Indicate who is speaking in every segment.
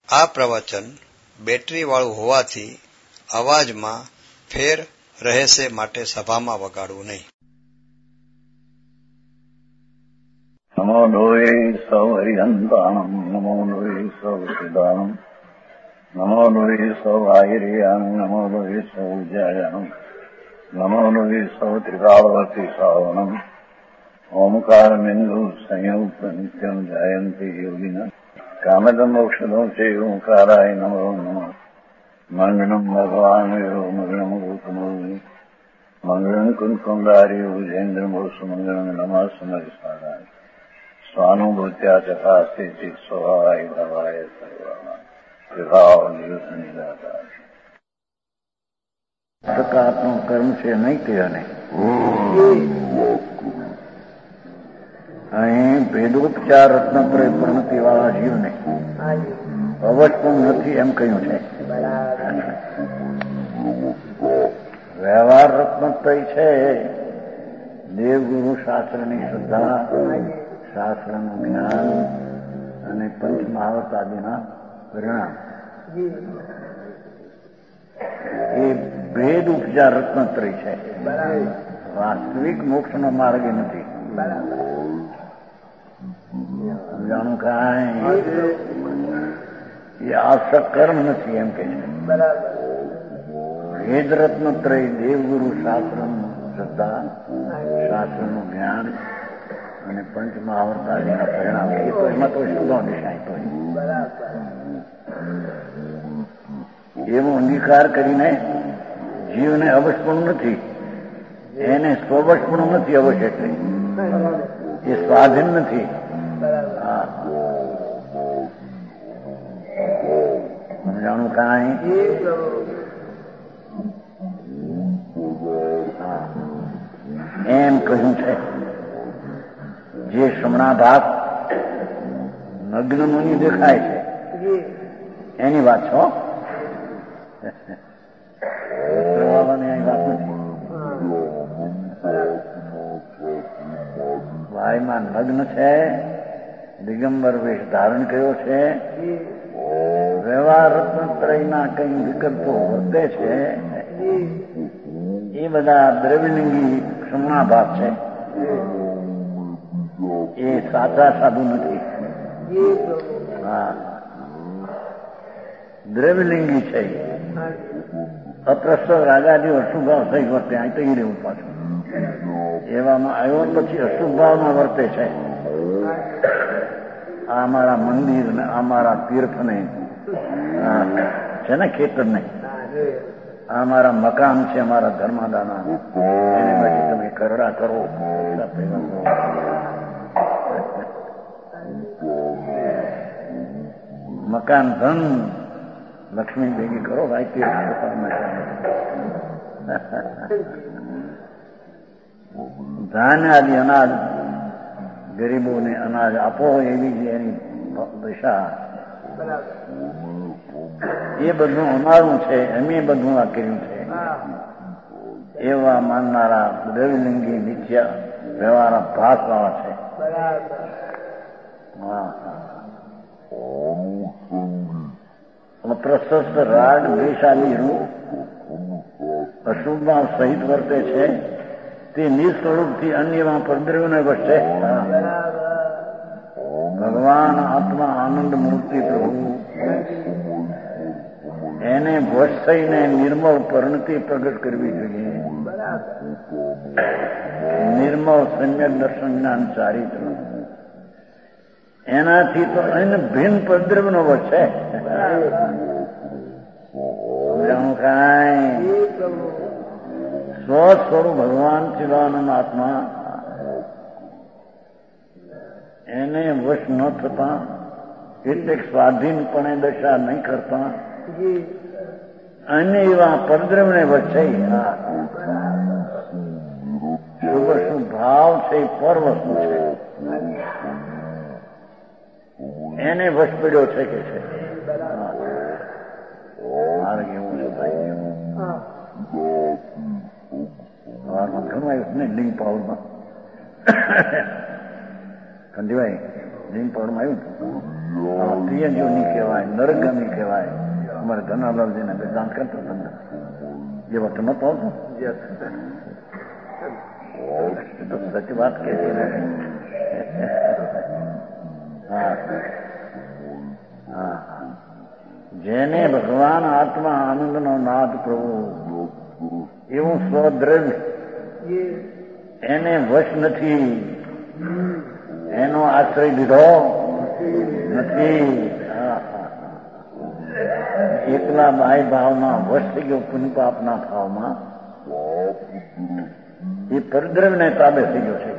Speaker 1: આ પ્રવચન બેટરી વાળું હોવાથી અવાજમાં ફેર રહેશે, માટે સભામાં વગાડવું નહીં.
Speaker 2: નમો લોહે સૌ હરિહંતાણમ, નમો લોહે સૌ સિદ્ધાણમ, નમો લોહે સૌ આયર્યાણમ, નમો લોહે સૌ જયાણમ, નમો લોહે સૌ ત્રિકાળવતી શ્રાવણમ, ઓમકાર બિંદુ સંયુક્ત નિત્યમ જયંતી યોગિના કામદમ મોક્ષદો છે ઓંકારાય નમો નમઃ. મંગળમ ભગવાન મંગળમ ગૌતમો મંગળમ કુંકુંડારી ભુજેન્દ્રમો સુમંગળમ નમઃ સમરિસારાય સ્વાનુભૂત્યા ચકાસ્તે સ્વભાવાય ભવાય સર્વા વિભાવ નિદાતા. પ્રકારનું કર્મ છે નહીં કે અને અહીં ભેદોપચાર રત્નત્રય પ્રણતિ વાળા જીવને અવશ્ય નથી એમ કહ્યું છે. વ્યવહાર રત્નત્રય છે દેવગુરુ શાસ્ત્રની શ્રદ્ધા, શાસ્ત્રનું જ્ઞાન અને પંચમહાવત આદિના પરિણામ. એ ભેદ ઉપચાર રત્નત્રય છે. વાસ્તવિક મોક્ષનો માર્ગ નથી. જાણું કાંઈ એ આવશ્યક કર્મ નથી એમ કે છે. વેદ રત્નત્રય દેવગુરુ શાસ્ત્રનું શ્રદ્ધા, શાસ્ત્રનું જ્ઞાન અને પંચમહાવર્તાદિના પરિણામ. એ તો એમાં તો શુદ્ધો નિશાય તો એવો અંગીકાર કરીને જીવને અવશ્યપણું નથી, એને સ્વવશપણું નથી. અવશ્ય એટલે એ સ્વાધીન નથી. જાણું કાંઈ એમ કહ્યું છે. જે શમણાભાગ નગ્ન મુનિ દેખાય છે એની વાત છો, એની વાત નથી. ભાઈમાં નગ્ન છે, દિગંબર વેશ ધારણ કર્યો છે, વ્યવહાર રત્નત્રયના કઈ વિકલ્પો વર્તે છે, એ બધા દ્રવ્યલિંગી શમણાભાગ છે. એ સાચા સાધુ નથી. હા, દ્રવ્યલિંગી છે. અપ્રસ્ત રાગાદી અશુભાવ થઈ વર્તે. અહીં તો એ રહેવું પાછું. એવામાં આવ્યો પછી અશુભાવમાં વર્તે છે. આ મારા મંદિર ને આ મારા તીર્થ ને છે ને ખેતર ને, આ મારા મકાન છે, મારા ધર્માદાના, એને પછી તમે કરડા કરો. મકાન ધન લક્ષ્મી ભેગી કરો ભાઈ. તીર્થ ધાન્ય આદિ અનાજ ગરીબોને અનાજ આપો, એવી જે એની દશા. એ બધું અમારું છે, અમે બધું આ કર્યું છે. એવા માનનારા દ્રવ્યલિંગી નિત્ય વ્યવહાર ભાસ વાળા છે. પ્રશસ્ત રાગ દ્વેષાદી રૂપ અશુભમાં સહિત વર્તે છે. તે નિસ્વરૂપથી અન્યમાં પરદ્રવ્યને વશ છે. ભગવાન આત્મા આનંદ મૂર્તિ પ્રભુ એને વશ થઈને નિર્મળ પરિણતિ પ્રગટ કરવી જોઈએ. નિર્મળ સમ્યક દર્શન જ્ઞાન ચારિત્ર, એનાથી તો એને ભિન્ન પરદ્રવ્યનો વશ છે. કાંઈ સ્વસ્વરૂપ ભગવાન શિવાનંદ આત્મા એને વશ ન થતા, એટલે સ્વાધીનપણે દશા નહીં કરતા, અને એવા પરદ્રવ્યને વચ્ચે શુભ શુભ ભાવ છે, પર વસ્તુ છે, એને વશ પડ્યો છે કે છે. માર્ગ એવું છે ભાઈ. ઘણું આવ્યું ને લિંગ પાવરમાં. ખંડીભાઈ લિંગ પાવરમાં આવ્યું. પ્રિયજોની કહેવાય, નરગામી કહેવાય. અમારે ધનાલાલજીને વેદાંત કરતો તમને એ વખત નતો આવતો. તો સચ વાત કે જેને ભગવાન આત્મા આનંદનો નાદ પ્રભુ એવું સ્વદ્રવ્ય એને વશ નથી, એનો આશ્રય લીધો નથી. એકલા બાહ્ય ભાવમાં વશ થઈ ગયો, પુણ્ય પાપના ભાવમાં એ પરદ્રવ્યને તાબે થઈ ગયો છે.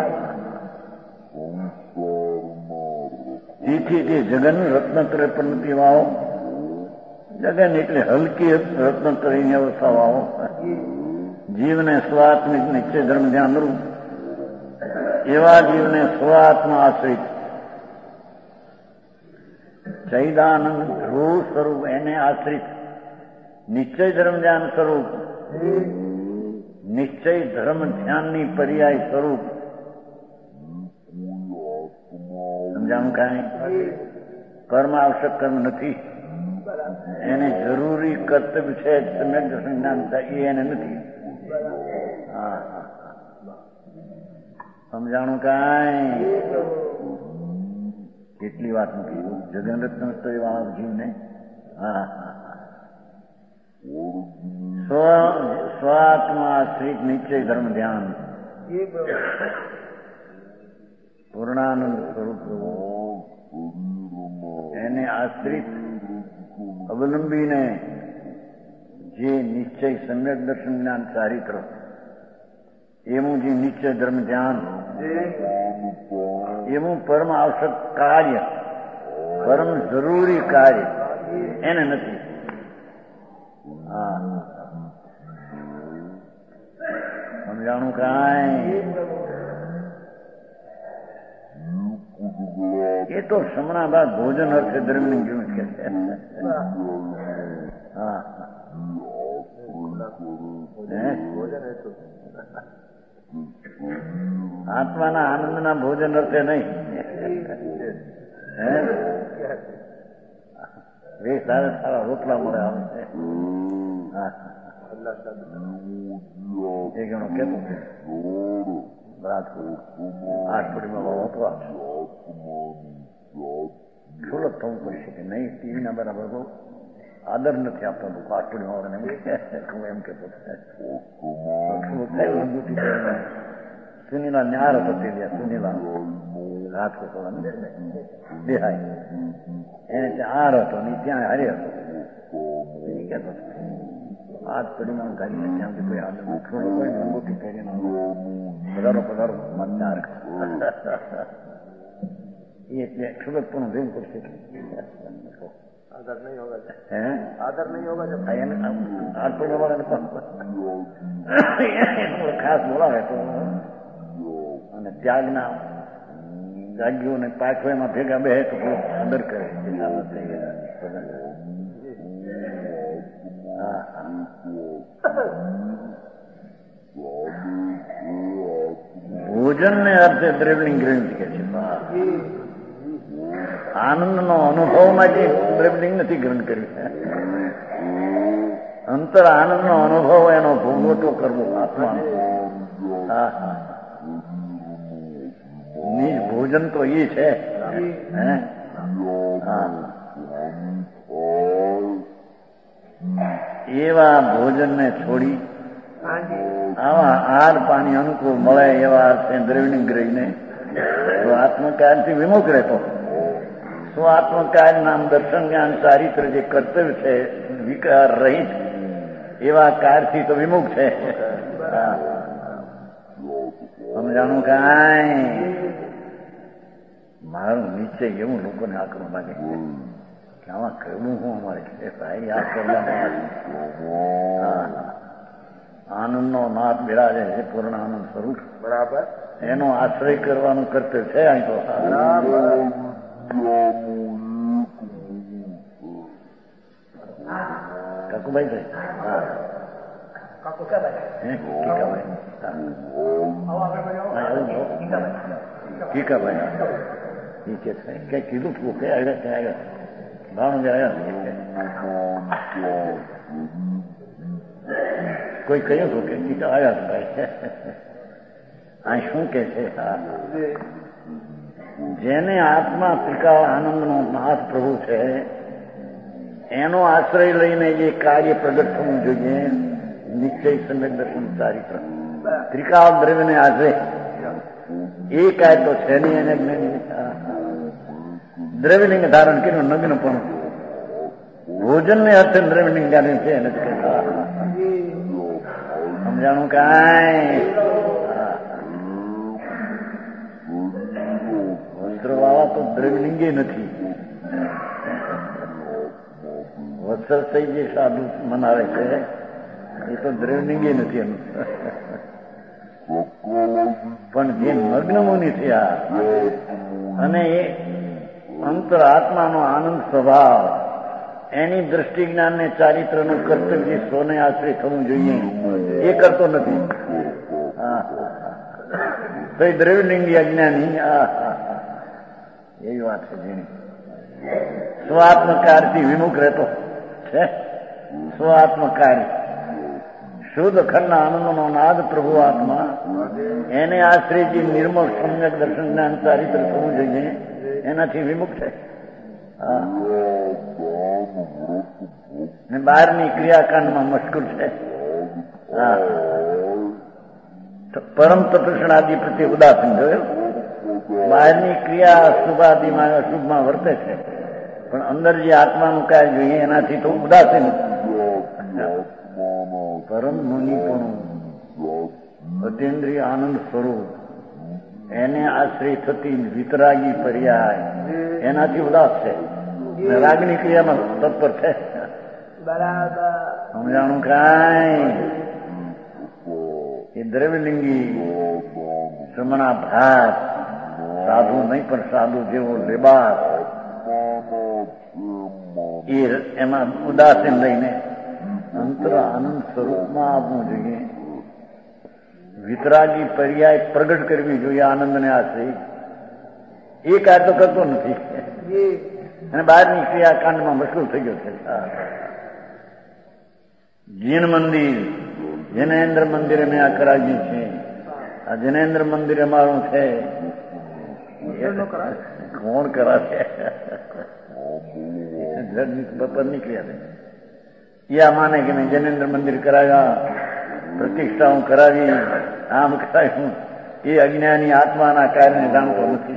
Speaker 2: તેથી તે જગન રત્નત્ર પરિણતિ વાવો, જગન એટલે હલકી રત્નત્રની અવસ્થા વાવો. જીવને સ્વાત્મિક નિશ્ચય ધર્મ ધ્યાન રૂપ એવા જીવને સ્વાત્મા આશ્રિત ચૈદાનંદ ધ્રુવ સ્વરૂપ એને આશ્રિત નિશ્ચય ધર્મ ધ્યાન સ્વરૂપ, નિશ્ચય ધર્મ ધ્યાનની પર્યાય સ્વરૂપ. સમજાણું? કાંઈ કર્મ આવશ્યક કર્મ નથી, એને જરૂરી કર્તવ્ય છે સમ્યક દર્શન જ્ઞાન થાય એ એને નથી. સમજાણું? કાંઈ કેટલી વાત મૂકી જગન રત્ન વાળા જીવને. સ્વાત્મા શ્રી નિશ્ચય ધર્મ ધ્યાન પૂર્ણાનંદ સ્વરૂપ એને આશ્રિત અવલંબીને જે નિશ્ચય સમ્યક દર્શન જ્ઞાન ચારિત્ર એવું જે નિશ્ચય ધર્મ ધ્યાન એવું પરમ આવશ્યક કાર્ય, પરમ જરૂરી કાર્ય એને નથી. સમજાણું? કાંઈ એ તો હમણાં બાદ ભોજન અર્થે દરમિયાન જેવું કે છે. આત્માના આનંદના ભોજન અર્થે નહીં. સારા સારા રોટલા મળે આવે. એ ગણો કેતો આઠપડીમાં હતો સુલભ થવું પડશે કે નહીં. ટીવીના બરાબર બહુ આદર નથી આપતો આઠપડીમાં એમ કેતો સુનીલા ન્યાર હતો તે સુનીલા રાજકોટ દેહાય એને ત્યાં હાર હતો ને ત્યાં હારે હતો. કેતો આજ પડીમાં ગાડી ત્યાંથી કોઈ આદર થોડો કોઈ અંગૂઠી કરીને પધારો પધારો મતદાર એટલે સુરત પણ ભેગ પડશે. आदर नहीं होगा है, आदर नहीं होगा जब आदर वाला खास बोलाવે તો અને ત્યાગના ત્યાગીઓને પાછળમાં ભેગા બે તો આદર કરે. ભોજન ને અર્થે દ્રવ્યની ગ્રંથિ કે છે. આનંદનો અનુભવમાં જે દ્રવ્યલિંગ નથી ગ્રહણ કર્યું. અંતર આનંદનો અનુભવ એનો ભોગવટો કરવો આત્માનો. નિજ ભોજન તો એ છે. એવા ભોજનને છોડી આવા આહાર પાણી અનુકૂળ મળે એવા અર્થે દ્રવ્યલિંગ ગ્રહીને આત્મકારથી વિમુખ રહેતો. શું આત્મકાય નામ દર્શન જ્ઞાન ચારિત્ર જે કર્તવ્ય છે વિકાર રહિત એવા કારથી તો વિમુખ છે. સમજાણું? કાંઈ મારું નિશ્ચય એવું લોકોને આકરું લાગે કે આમાં કરવું હું અમારે ભાઈ આ કરવા આનંદનો નાથ બિરાજે છે પૂર્ણ આનંદ સ્વરૂપ. બરાબર. એનો આશ્રય કરવાનું કર્તવ્ય છે. અહીં તો કાકુભાઈ ભાઈ ઠીકાભાઈ એ કે છે કઈ કીધું તું કે આવ્યા ક્યાં આવ્યા ભાણું જે આવ્યા કોઈ કહ્યું હતું કે ટીકા આવ્યા ભાઈ આ શું કે છે જેને આત્મા ત્રિકાળ આનંદનો નાથ પ્રભુ છે એનો આશ્રય લઈને જે કાર્ય પ્રગટ થવું જોઈએ નિશ્ચય સમ્યક દર્શન ચારિત્ર ત્રિકાળ દ્રવ્યને આશ્રય એ કાય તો છે નહીં એને જ્ઞાની દ્રવ્યલિંગ ધારણ કર્યું નગ્ન પણ ભોજનને અર્થે દ્રવ્યલિંગ ધારણ છે એને જ કહેતા સમજાણું કાંઈ વસ્ત્રવાળા તો દ્રવ્યલિંગે નથી વસ્ત્ર થઈ જે સાધુ મનાવે છે એ તો દ્રવ્યલિંગે નથી એનું પણ જે મગ્ન મુનિ થયા અને એ અંતર આત્માનો આનંદ સ્વભાવ એની દ્રષ્ટિ જ્ઞાન ને ચારિત્રનું કર્તવ્ય સ્વને આશ્રય થવું જોઈએ એ કરતો નથી તો એ દ્રવ્યલિંગી અજ્ઞાની એવી વાત છે જેની સ્વાત્મકારથી વિમુખ રહેતો છે સ્વાત્મકારી શુદ્ધ અખંડ આનંદનો નાદ પ્રભુ આત્મા એને આશ્રય જે નિર્મળ સમ્યક દર્શન જ્ઞાન ચારિત્ર થવું જોઈએ એનાથી વિમુખ છે બહારની ક્રિયાકાંડમાં મશગુલ છે પરમ તપસ્ણાદિ પ્રત્યે ઉદાસીન જોયું બહારની ક્રિયા શુભાદિમાં અશુભમાં વર્તે છે પણ અંદર જે આત્માનું કાર્ય જોઈએ એનાથી તો ઉદાસીન પરમ મુનિ પણ અતિન્દ્રિય આનંદ સ્વરૂપ એને આશ્રય થતી વિતરાગી પર્યાય એનાથી ઉદાસ છે રાગની ક્રિયામાં તત્પર છે બરાબર સમજાણું કાંઈ એ દ્રવ્યલિંગી શ્રમણા ભાત સાધુ નહીં પણ સાધુ જેવો લેબાસ એ એમાં ઉદાસીન લઈને અંતર આનંદ સ્વરૂપમાં આવવું જોઈએ વિતરાગી પર્યાય પ્રગટ કરવી જોઈએ આનંદને આશ્રય એ કાર્ય તો કરતો નથી અને બહારની ક્રિયાકાંડમાં મશગુલ થઈ ગયો છે જીન મંદિર જૈનેન્દ્ર મંદિર અમે આ કરાવ્યું છે આ જૈનેન્દ્ર મંદિર અમારું છે કોણ કરાવે બપોર નીકળ્યા એ આ માને કે મેં જૈનેન્દ્ર મંદિર કરાવ્યા પ્રતિષ્ઠાઓ કરાવી આમ કરાવ્યું એ અજ્ઞાની આત્માના કાર્યને જાણતો નથી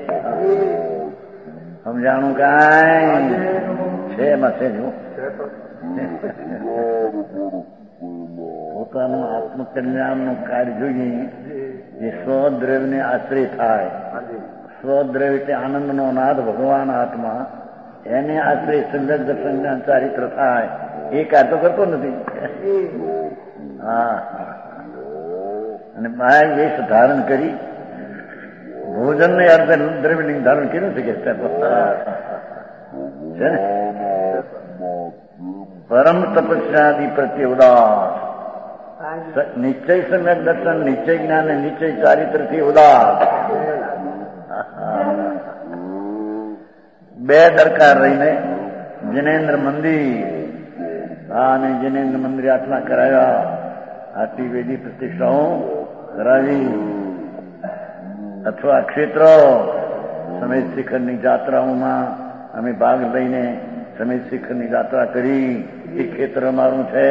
Speaker 2: સમજાણું કાંઈ છે એમાં છે જો પોતાનું આત્મકલ્યાણનું કાર્ય જોઈએ એ સ્વદ્રવ્યને આશ્રય થાય સ્વદ્રવ્ય એટલે આનંદનો નાદ ભગવાન આત્મા એને આશ્રય સંગત દર્શન ચારિત્ર થાય એ કાર્ય તો કરતો નથી હા અને બહાર વેશ ધારણ કરી ભોજન ને અર્થે દ્રવ્યલિંગ ધારણ કર્યું છે કે છે ને પરમ તપસ્યાદિ પ્રત્યે ઉદાસ નિશ્ચય સમ્યક દર્શન નિશ્ચય જ્ઞાન નિશ્ચય ચારિત્ર થી ઉદાસ બે દરકાર રહીને જૈનેન્દ્ર મંદિર અને જૈનેન્દ્ર મંદિર આટલા કરાવ્યા આટલી વેદી પ્રતિષ્ઠાઓ કરાવી અથવા ક્ષેત્રો સમેત શિખરની જાત્રાઓમાં અમે ભાગ લઈને સમેત શિખરની જાત્રા કરી એ ક્ષેત્ર અમારું છે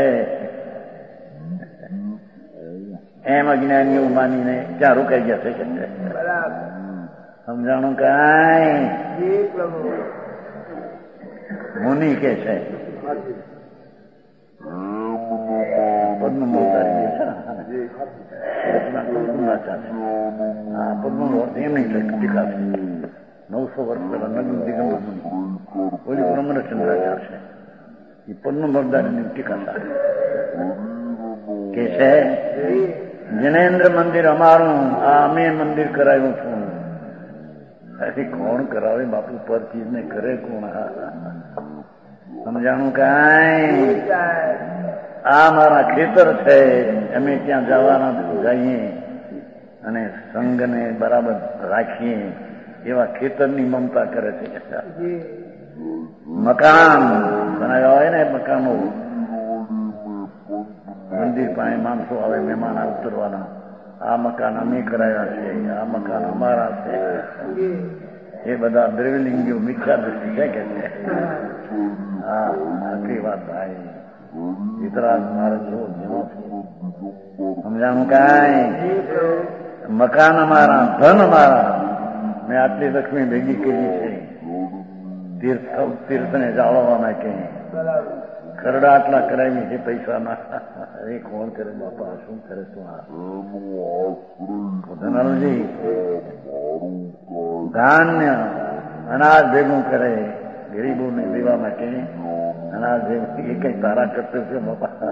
Speaker 2: એમ અજ્ઞાનીઓ માનીને ત્યાં રોકાઈ ગયા છે કે સમજાણું કાંઈ મુનિ કે છે પદ્મ એમની ટીકા છે 900 વર્ષ પહેલા નગ્ન દિગંબર મુનિ ઓલી બ્રહ્મચંદ્રાચાર્ય છે એ પદ્મ મરદારીની ટીકા થાય કે છે જૈનેન્દ્ર મંદિર અમારું આ અમે મંદિર કરાવ્યું છું કોણ કરાવે બાપુ પર ચીજ ને કરે કોણ સમજાણું કાંઈ આ મારા ખેતર છે અમે ત્યાં જવાના જઈએ અને સંઘને બરાબર રાખીએ એવા ખેતરની મમતા કરે છે. મકાન બનાવ્યા હોય ને મકાનો, મંદિર પાસે માણસો આવે, મહેમાન ઉતરવાના, આ મકાન અમે કરાયા છે, આ મકાન અમારા છે. એ બધા દ્રવ્યલિંગીઓ મિથ્યા દ્રષ્ટિ છે કે છે. હા, આખી વાત થાય. વિતરાગ મારે જો જેનો સમજાણું કાંઈ, મકાન અમારા, ધન અમારા, મેં આટલી લક્ષ્મી ભેગી કરી છે તીર્થને જાળવવા માટે, ખરડા આટલા કરાવી છે પૈસાના. અરે કોણ કરે બાપા, શું કરે તું? ધનાલજી ધાન્ય અનાજ ભેગું કરે ગરીબોને દેવા માટે, અનાજ ભેગું એ કઈ તારા કરતો છે બાપા?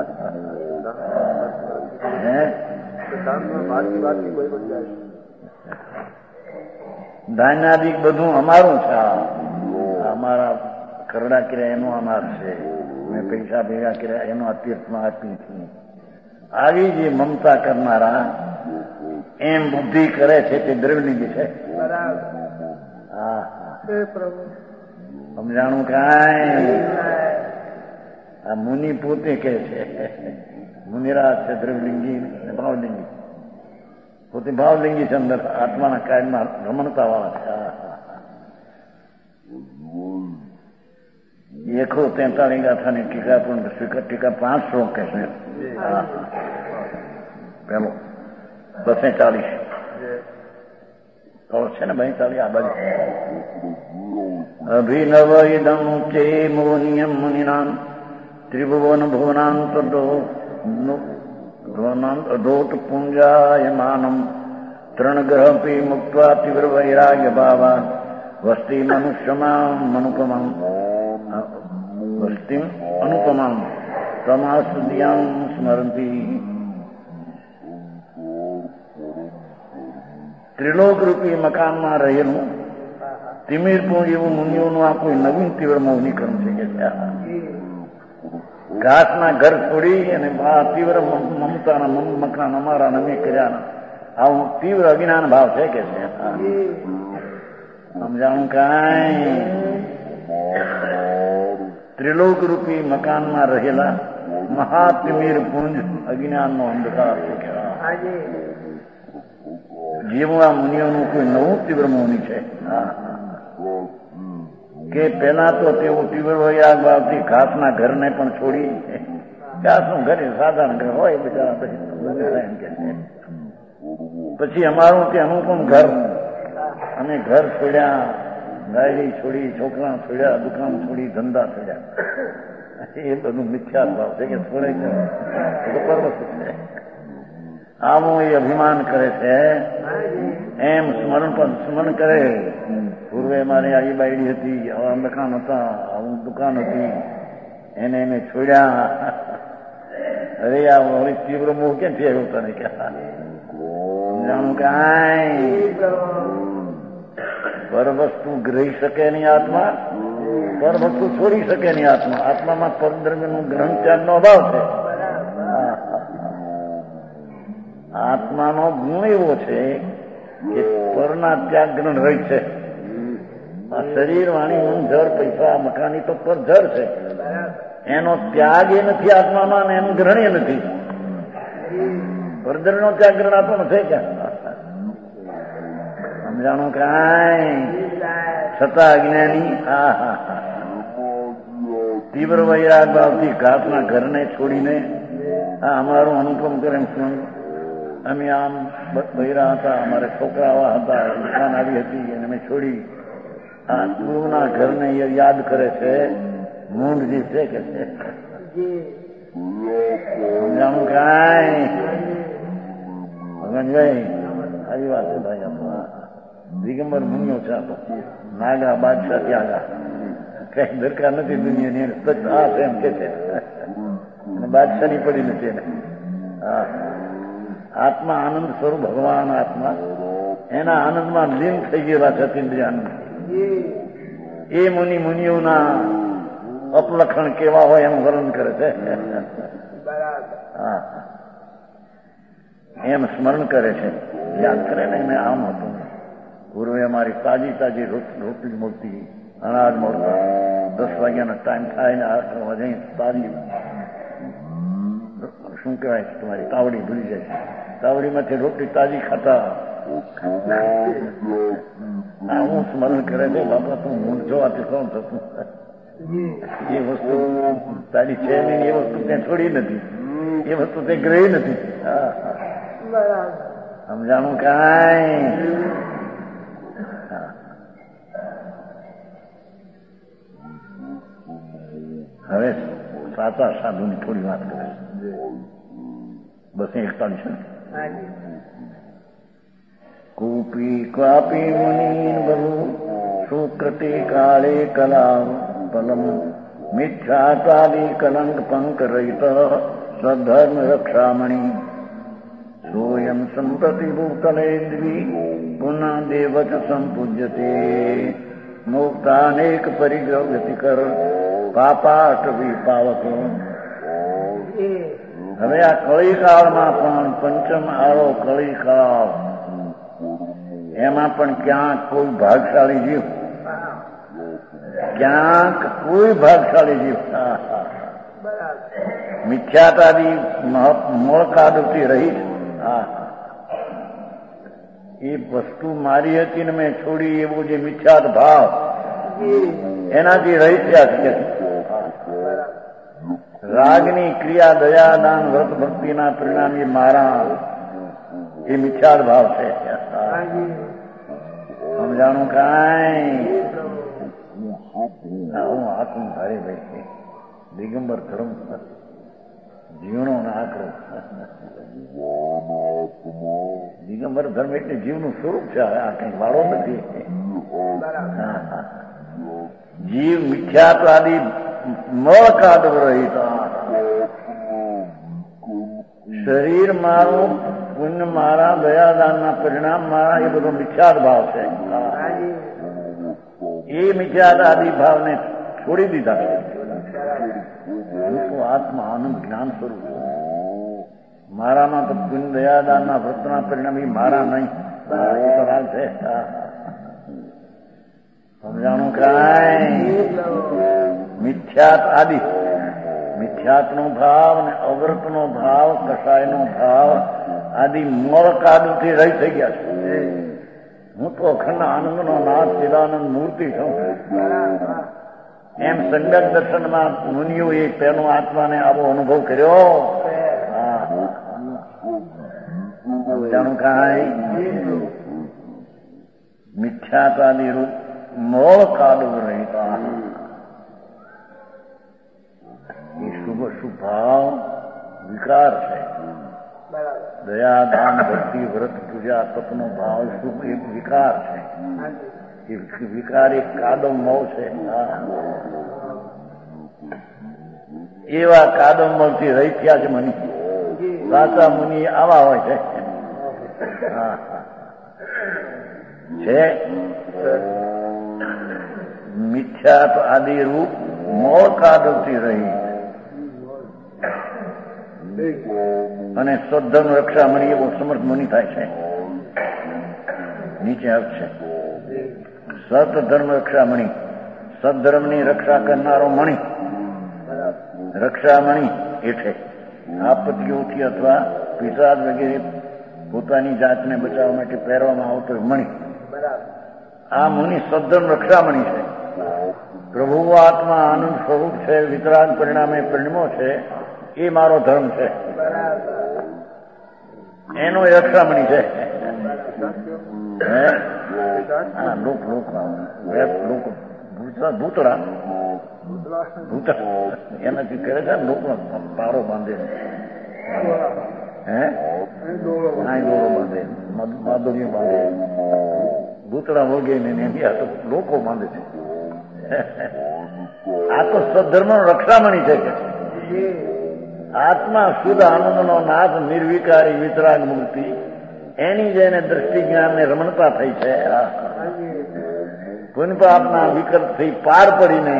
Speaker 2: ધાન્યાદિક બધું અમારું છે. અમારા ખરડા કર્યા એનો અનાજ છે, મેં પૈસા ભેગા કર્યા એનો તીર્થમાં આપી છે. આવી જે મમતા કરનારા એમ બુદ્ધિ કરે છે તે દ્રવ્યલિંગી છે. હા, સમજાણું કાંઈ? આ મુનિ પોતે કે છે, મુનિરાજ છે દ્રવ્યલિંગી ભાવલિંગી. પોતે ભાવલિંગી છે, અંદર આત્માના કાયમાં રમણતા વાળા છે. 143 ગાથાની ટીકા પણ ટીકા 5 શ્લોક કે છે. પેલો 240 છે ને 42 આ બાજુ. અભિનવ ઇદમ ચે મોનિયમ મુનિનામ ત્રિભુવન ભુવનાંતોટ પુંજાયમાનમ ત્રણગ્રહપી મુક્ત્વા તીવ્ર વૈરાગ્ય ભાવા વસ્તી મનુષ્યમામ વસ્તીમ અનુપમામ તમાસ્તુદ્યામ સ્મરંતી. ત્રિલોક રૂપી મકાનમાં રહેલું તિમિરપું એવું મુનિઓનું આ કોઈ નવીન તીવ્ર મૌનીકરણ છે કે ઘાસના ઘર છોડી અને આ તીવ્ર મમતાના મકાન અમારા નમે કર્યા, આવું તીવ્ર અજ્ઞાન ભાવ છે કે છે. સમજાણું કાંઈ? ત્રિલોક રૂપી મકાનમાં રહેલા મહાતિમિર પુંજ અજ્ઞાનનો અંધકાર છે. જેવું આ મુનિઓનું કોઈ નવું તીવ્ર મૌની છે કે પેલા તો તેઓ તીવ્ર વૈરાગ ભાવથી ઘાસના ઘરને પણ છોડી, ઘાસનું ઘર સાધારણ ઘર હોય બિચારા, પછી અમારું તે અનુપમ ઘર, અમે ઘર છોડ્યા, ગાયડી છોડી, છોકરા છોડ્યા, દુકાન છોડી, ધંધા છોડ્યા. એ બધું મિથ્યા ભાવ છે કે છોડે છે, પર્વત છે. આવું એ અભિમાન કરે છે. એમ સ્મરણ કરે, પૂર્વે મારી આવી બાયડી હતી, આવા મકાન હતા, આવું દુકાન હતી, એને છોડ્યા. અરે આ વળી તીવ્ર મોહ ક્યાંથી આવ્યો તને? કાંઈ પર વસ્તુ ગ્રહી શકે નહીં આત્મા, પર વસ્તુ છોડી શકે નહીં આત્મા. આત્મામાં પરદ્રવ્યનું ગ્રહણ ત્યાગનો અભાવ છે. આત્માનો ગુણ એવો છે કે પરના ત્યાગ ગ્રહણ રહી છે. આ શરીર, વાણી, મન, જળ, પૈસા, મકાની તો પર જળ છે, એનો ત્યાગ એ નથી આત્મામાં, અને એનું ગ્રહણ એ નથી. પરદ્રવ્યનો ત્યાગ ગ્રહણ આપવાનો છે ક્યાં? સમજાણું કાંઈ? છતાં અજ્ઞાની તીવ્ર વૈરાગ ભાવથી ઘાસના ઘરને છોડીને આ અમારું અનુપમ કરે. અમે આમ બૈરા હતા, અમારે છોકરા આવા હતા, દુકાન આવી હતી અને અમે છોડી આ ગુરુના ઘરને યાદ કરે છે. મૂંઢ જે છે કે છે. સમજાણું કાંઈ? ભગવાનભાઈ આવી વાત છે ભાઈ. દિગંબર મુનિઓ છે, નાગા બાદશાહ ત્યાગા, કઈ દરકાર નથી દુનિયાની. આ છે એમ કે છે, બાદશાહની પડી નથી એને. હા, આત્મા આનંદ સ્વરૂપ ભગવાન આત્મા, એના આનંદમાં લીન થઈ ગયેલા છે. ઇન્દ્રિય આનંદ એ મુનિઓના અપલખણ કેવા હોય એનું વર્ણન કરે છે. હા, એમ સ્મરણ કરે છે, યાદ કરે ને. મેં આમ હતું, પૂર્વે અમારી તાજી રોટલી મળતી, અનાજ મળતા. 10 વાગ્યાનો ટાઈમ થાય ને 8 વાગે તાજી શું કહેવાય તમારી તાવડી ભૂલી જાય, તાવડીમાંથી રોટલી તાજી ખાતા. હું સ્મરણ કરે છે બાપા તું મૂળ જોવાથી કોણ થતું. એ વસ્તુ તારી છે નહીં, એ વસ્તુ ત્યાં છોડી નથી, એ વસ્તુ તે ગ્રહી નથી. સમજાણું કાંઈ? હવે સાચા સાધુની થોડી વાત કરે. 241. કૂપી ક્વાપી મુનિ બહુ સુકૃતિ કાળે કલા ફલમ મિથ્યાત્વાદી કલંક પંક રહિત સધર્મ રક્ષામણી સોયમ સંપ્રતિ ભૂતલે દ્વિ પુનઃ દેવચ સંપૂજ્યતે મુક્તાનેક પરિગ્રહ વ્યતિકર પાપાટ વિપાવક. હવે આ કળીકાળમાં પણ પંચમ આળો કળીકાળ, એમાં પણ ક્યાંક કોઈ ભાગશાળી જીવ, ક્યાંક કોઈ ભાગશાળી જીવ મિથ્યાતાદી મોળકાદથી રહી. એ વસ્તુ મારી હતી ને મેં છોડી, એવો જે મિથ્યાત ભાવ એનાથી રહી થયા છે. રાગની ક્રિયા, દયા, દાન, વ્રત, ભક્તિના પરિણામી મારા એ મિથ્યાત ભાવ છે. સમજાણું કાંઈ? હું આત્મ ધારે ભાઈ દિગંબર ધર્મ જીવનો ના આકરો. દિગંબર ધર્મ એટલે જીવનું સ્વરૂપ છે, આ કઈ વાળો નથી. જીવ મિથ્યાત્વાદી મળકાદ રહિત. શરીર મારું, પુણ્ય મારા, દયાદાનના પરિણામ મારા, એ બધો મિથ્યાત ભાવ છે. એ મિથ્યાત આદિ ભાવને છોડી દીધા છે. આત્મા આનંદ જ્ઞાન સ્વરૂપ મારામાં તો પુણ્ય દયાદાનના વ્રતના પરિણામ એ મારા નહીં છે. સમજાણું કાંઈ? મિથ્યાત આદિ, મિથ્યાતનો ભાવ ને અવ્રતનો ભાવ, કસાયનો ભાવ આદિ મળકાદથી રહી થઈ ગયા છે. હું તો અખંડ આનંદનો નાથ ચિદાનંદ મૂર્તિ છું. એમ સંગત દર્શનમાં મુનિઓએ તેનો આત્માને આવો અનુભવ કર્યો. જાણું કાંઈ? મિથ્યાતાની રૂપ મોળ કાઢવ રહેતા એ શુભ શુભાવ વિકાર છે. દયા, દાન, ભક્તિ, વ્રત, પૂજા, તપનો ભાવ શુભ એક વિકાર છે. એ વિકાર એક કાદવ મોહ છે. એવા કાદંબરથી રહી થયા છે મુનિ. સાચા મુનિ આવા હોય છે. મિથ્યાત આદિ રૂપ મોહ કાદવથી રહી અને સદ્ધર્મ રક્ષા મણી એવો સમર્થ મુનિ થાય છે. નીચે આવશે સતધર્મ રક્ષા મણી, સદધર્મની રક્ષા કરનારો મણી. રક્ષામણી એટલે આપત્તિઓથી અથવા પિશાચ વગેરે પોતાની જાતને બચાવવા માટે પહેરવામાં આવતો મણી. આ મુનિ સદ્ધર્મ રક્ષામણી છે. પ્રભુ આત્મા આનંદ સ્વરૂપ છે, વિતરાગ પરિણામે પરિણમો છે. એ મારો ધર્મ છે, એનો રક્ષામણી છે. ભૂતળા એનાથી કરે છે લોકો પારો બાંધે, દોરો બાંધે, માદુરીઓ બાંધે, ભૂતળા વળગે ને એની લોકો બાંધે છે. આ તો સદધર્મ રક્ષામણી છે. આત્મા શુદ્ધ આનંદનો નાથ, નિર્વિકારી વિતરાગ મૂર્તિ, એની જેને દ્રષ્ટિ જ્ઞાન ને રમણતા થઈ છે. પુણ્ય પાપના વિકલ્પથી પાર પડીને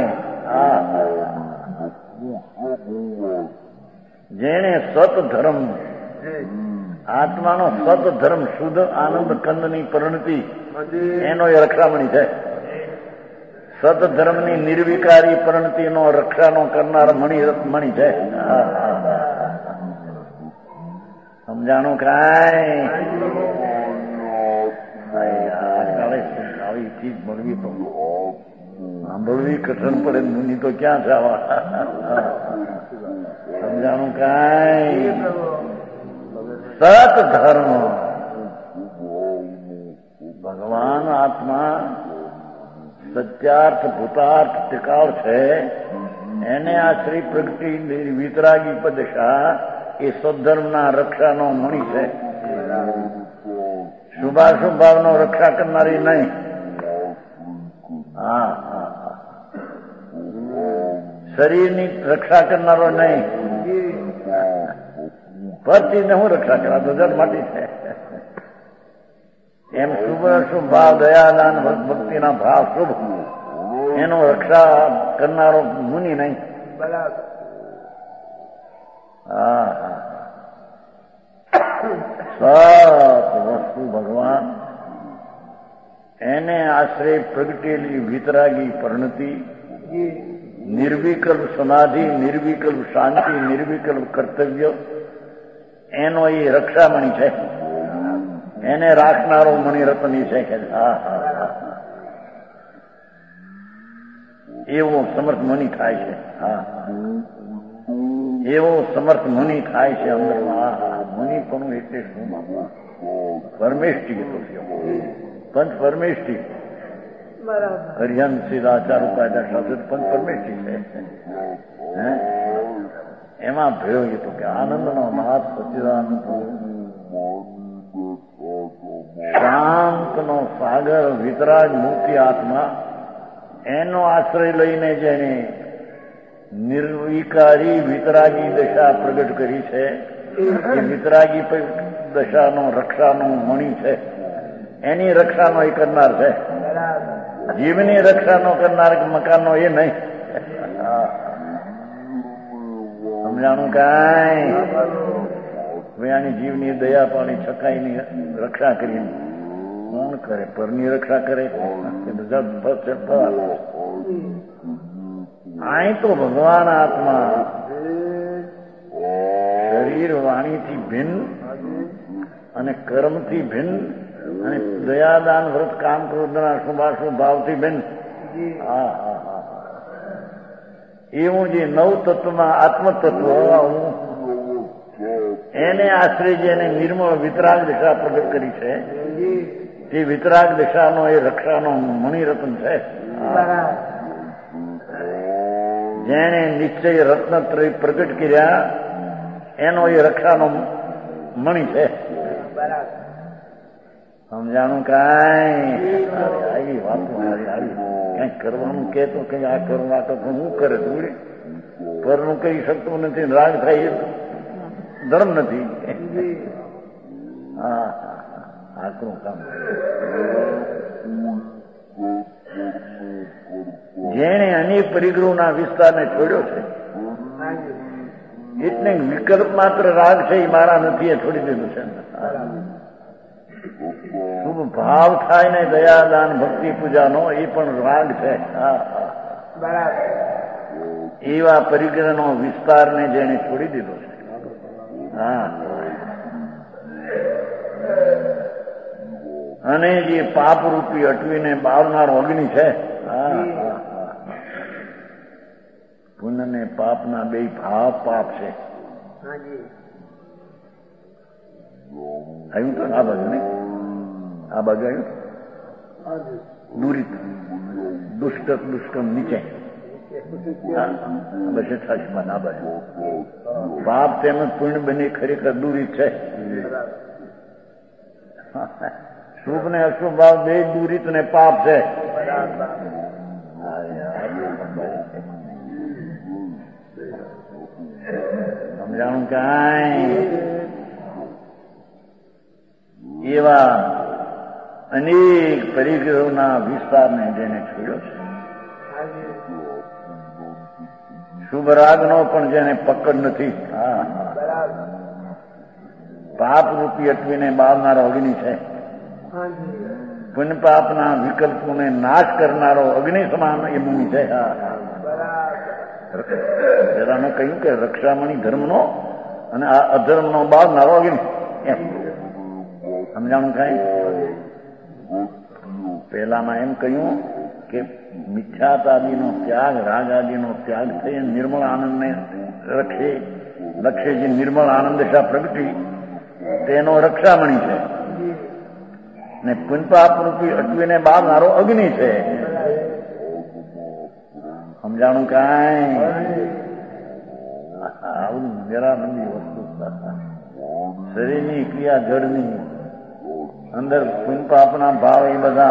Speaker 2: જેણે સત ધર્મ આત્માનો સત ધર્મ શુદ્ધ આનંદ કંદની પરિણતિ એનો એ રક્ષામણી છે. સત ધર્મની નિર્વિકારી પરિણતિનો રક્ષાનો કરનાર મણી છે. સમજાણું કાંઈ? આવી ચીજ મળવી તો સાંભળવી કઠણ પડે. મુનિ તો ક્યાં છે આવા? સમજાણું કાંઈ? સત ધર્મ ભગવાન આત્મા સત્યાર્થ ભૂતાર્થ ટિકાળ છે. એને આ શ્રી પ્રગતિ વિતરાગી પદશા એ સદધર્મના રક્ષાનો મણી છે. શુભાશુભ ભાવનો રક્ષા કરનારી નહીં. હા, શરીરની રક્ષા કરનારો નહીં. પરથી હું રક્ષા કરા તો જટ માટી છે. એમ શુભ અશુભ ભાવ દયાદાન ભક્તિના ભાવ શુભ એનો રક્ષા કરનારો મુનિ નહીં. સત વસ્તુ ભગવાન એને આશ્રય પ્રગટેલી વિતરાગી પરિણતિ, નિર્વિકલ્પ સમાધિ, નિર્વિકલ્પ શાંતિ, નિર્વિકલ્પ કર્તવ્ય એનો એ રક્ષામણી છે. એને રાખનારો મણિરત્ની છે કે એવો સમર્થ મુનિ થાય છે. એવો સમર્થ મુનિ થાય છે અંદરમાં. મુનિ પણ એટલે શું? પરમેષ્ટિ તો પંચ પરમેષ્ટિ હરિહંસ આચાર ઉપાય શાસ્ત્ર પંચ પરમેષ્ટિ છે. એમાં ભયો એ તો કે આનંદનો નાથ સચિદાનંદ શાંતનો સાગર વિતરાગ મૂર્તિ આત્મા એનો આશ્રય લઈને જેને નિર્વિકારી વિતરાગી દશા પ્રગટ કરી છે એ વિતરાગી દશાનો રક્ષાનો મણી છે. એની રક્ષાનો એ કરનાર છે. જીવની રક્ષાનો કરનાર મકાનનો એ નહીં. સમજાણું કાંઈ? આની જીવની દયા પાણી છકાઈની રક્ષા કરીને કોણ કરે? પરની રક્ષા કરે. અહીં તો ભગવાન આત્મા શરીર વાણીથી ભિન્ન અને કર્મથી ભિન્ન અને દયાદાન વ્રત કામ ક્રોધના શુભાશુભ ભાવથી ભિન્ન. એવું જે નવ તત્વમાં આત્મતત્વ એને આશ્રય જેને નિર્મળ વિતરાગ દિશા પ્રગટ કરી છે તે વિતરાગ દિશાનો એ રક્ષાનો મણિરત્ન છે. જેને નિશ્ચય રત્નત્રય પ્રગટ કર્યા એનો એ રક્ષાનો મણી છે. સમજાણું કાંઈ? આવી વાતો કઈક કરવાનું કે તો કઈ આ કરવું આ તો હું કરે થોડી પરનું કહી શકતું નથી. રાગ થાય ધર્મ નથી. આકરું કામ. જેણે અનેક પરિગ્રહોના વિસ્તારને છોડ્યો છે એટલે વિકલ્પ માત્ર રાગ છે એ મારા નથી એ છોડી દીધું છે. શુભ ભાવ થાય ને દયાદાન ભક્તિ પૂજાનો એ પણ રાગ છે. એવા પરિગ્રહનો વિસ્તારને જેને છોડી દીધો છે. અને જે પાપ રૂપી અટવીને બાળનાર અગ્નિ છે. પુણ્ય ને પાપના બે ભાવ પાપ છે. આવ્યું તો આ બાજુ ને આ બાજુ આવ્યું દુરિત દુષ્ટ દુષ્કર્મ નીચે બસ છાછમાં આ બાજુ પાપ તેમજ પુણ્ય બની ખરેખર દુરિત છે. શુભ ને અશુભ ભાવ બે દુરિત ને પાપ છે. સમજાણું કાંઈ? એવા અનેક પરિગ્રહોના વિસ્તારને જેને છોડ્યો છે. શુભ રાગનો પણ જેને પકડ નથી પાપ રૂપી અટવીને બાળનારો અગ્નિ છે. પુણ્ય પાપના વિકલ્પોને નાશ કરનારો અગ્નિ સમાન એ મુનિ છે. જરા મેં કહ્યું કે રક્ષામણી ધર્મનો અને આ અધર્મનો બાળનારો અગ્નિ એમ સમજાણું કાંઈ. પહેલામાં એમ કહ્યું કે મિથ્યાતાદિનો ત્યાગ, રાગ આદિનો ત્યાગ થઈ નિર્મળ આનંદને લક્ષ્ય જે નિર્મળ આનંદ દિશા પ્રગટી તેનો રક્ષામણી છે ને પુનપાપ રૂપી અટવીને બાળનારો અગ્નિ છે. સમજાણું કાંઈ. આવું નિરાનંદી વસ્તુ શરીરની ક્રિયા જળની અંદર પુનપાપના ભાવ એ બધા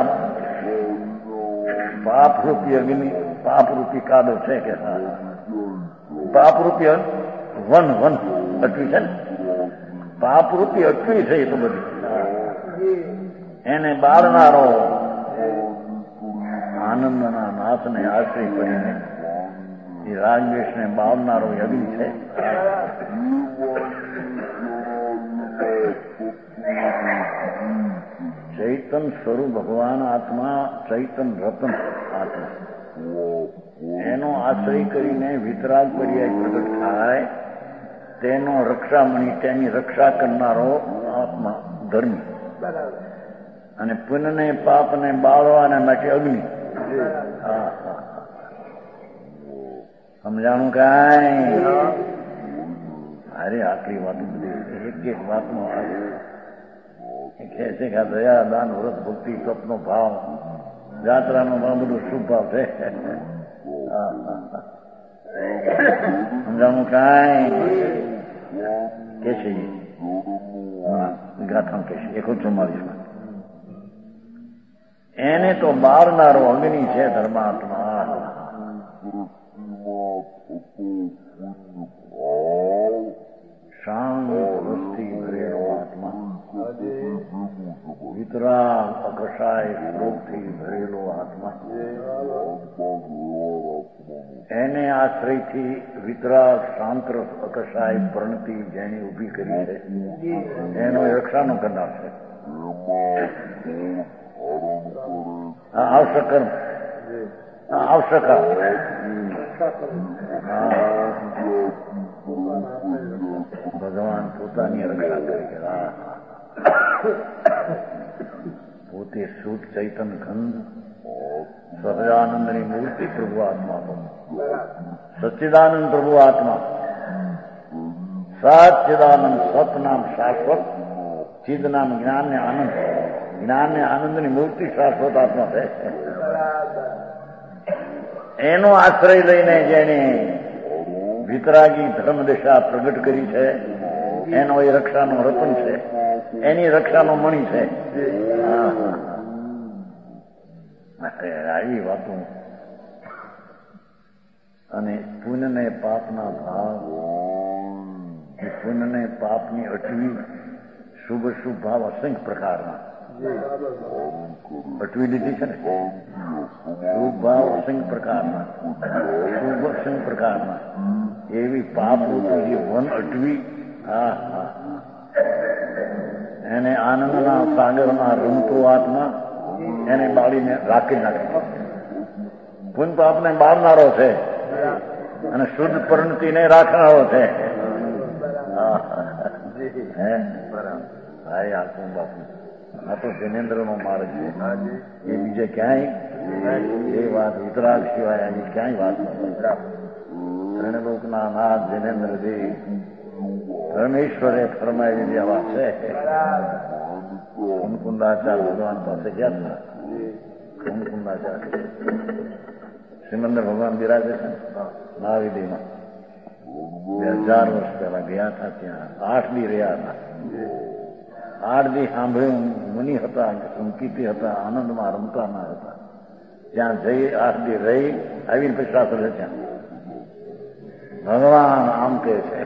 Speaker 2: પાપરૂપી અગ્નિ, પાપરૂપી કાદો છે કે પાપરૂપી વન અટવી છે ને, પાપરૂપી અટવી છે એ તો બધી એને બાળનારો આનંદના નાથને આશ્રય કરીને એ રાગદ્વેષને બાળનારો અગ્નિ છે. ચૈતન સ્વરૂપ ભગવાન આત્મા, ચૈતન રતન આત્મા, એનો આશ્રય કરીને વિતરાગ પર્યાય પ્રગટ થાય તેનો રક્ષામણી, તેની રક્ષા કરનારો આત્મા ધર્મી અને પુણ્યને પાપને બાળવાને માટે અગ્નિ. સમજાણું કાંઈ. અરે આટલી વાતો બધી એક એક વાતમાં કહે છે કે દયા, દાન, વ્રત, ભક્તિ, તપનો ભાવ, જાત્રાનો ભાવ બધું શુભ ભાવ છે. સમજાણું કાંઈ. કે છે ગાથા કે છે 144 એને તો બારનારો અગ્નિ છે ધર્માત્મા. શાંત વસ્તી ભરેલો આત્મા, વિતરાગ અકષાય શ્લોકથી ભરેલો આત્મા, એને આશ્રયથી વિતરાગ શાંત અકષાય પ્રણતિ જેની ઉભી કરી છે એનો રક્ષાનો કરનાર છે. આવશ્યક કર્મ, આવશ્યક ભગવાન પોતાની રક્ષા કરી. પોતે શુદ્ધ ચૈતન ખંડ સહજાનંદની મૂર્તિ પ્રભુ આત્મા, સચ્ચિદાનંદ પ્રભુ આત્મા, સચ્ચિદાનંદ સતનામ શાશ્વત, ચિદ નામ જ્ઞાન ને આનંદ, જ્ઞાન ને આનંદની મૂર્તિ શાશ્વત આત્મા છે. એનો આશ્રય લઈને જેને વિતરાગી ધર્મ દિશા પ્રગટ કરી છે એનો એ રક્ષાનો રતન છે, એની રક્ષાનો મણિ છે. આવી વાતો. અને પુણ્યને પાપના ભાવ, પુણ્યને પાપની અટવી, શુભ શુભ ભાવ અસંખ્ય પ્રકારના અટવી લીધી છે ને. શુભ ભાવ અસંખ્ય પ્રકારના, શુભ અસંખ્ય પ્રકારના એવી પાપ રૂપી જે વન અટવી, એને આનંદના સાગરના રમતો આત્મા એને બાળીને રાખી નાખે. પુન પાપને બાળનારો છે અને શુદ્ધ પરિણતિને રાખનારો છે. આ તો જૈનેન્દ્રનો માર્ગ છે. એ બીજે ક્યાંય એ વાત વિતરાગ સિવાય અહીં ક્યાંય વાત નથી. ત્રણલોકના નાથ જૈનેન્દ્ર દેવ પરમેશ્વરે ફરમાવેલી આ વાત છે. કુમકુંદાચાર્ય ભગવાન પાસે ગયા હતા. કુમકુંદાચાર્ય સિમંદર ભગવાન બિરાજે છે મહાવિદયમાં. 2000 વર્ષ પહેલા ગયા હતા. ત્યાં 8 દી રહ્યા હતા. 8 દી સાંભળ્યું. મુનિ હતા, સંકિતી હતા, આનંદમાં રમતાના હતા. ત્યાં જઈ 8 દી રહી આવીને પછી શાસ્ત્ર ત્યાં ભગવાન આમ કે છે.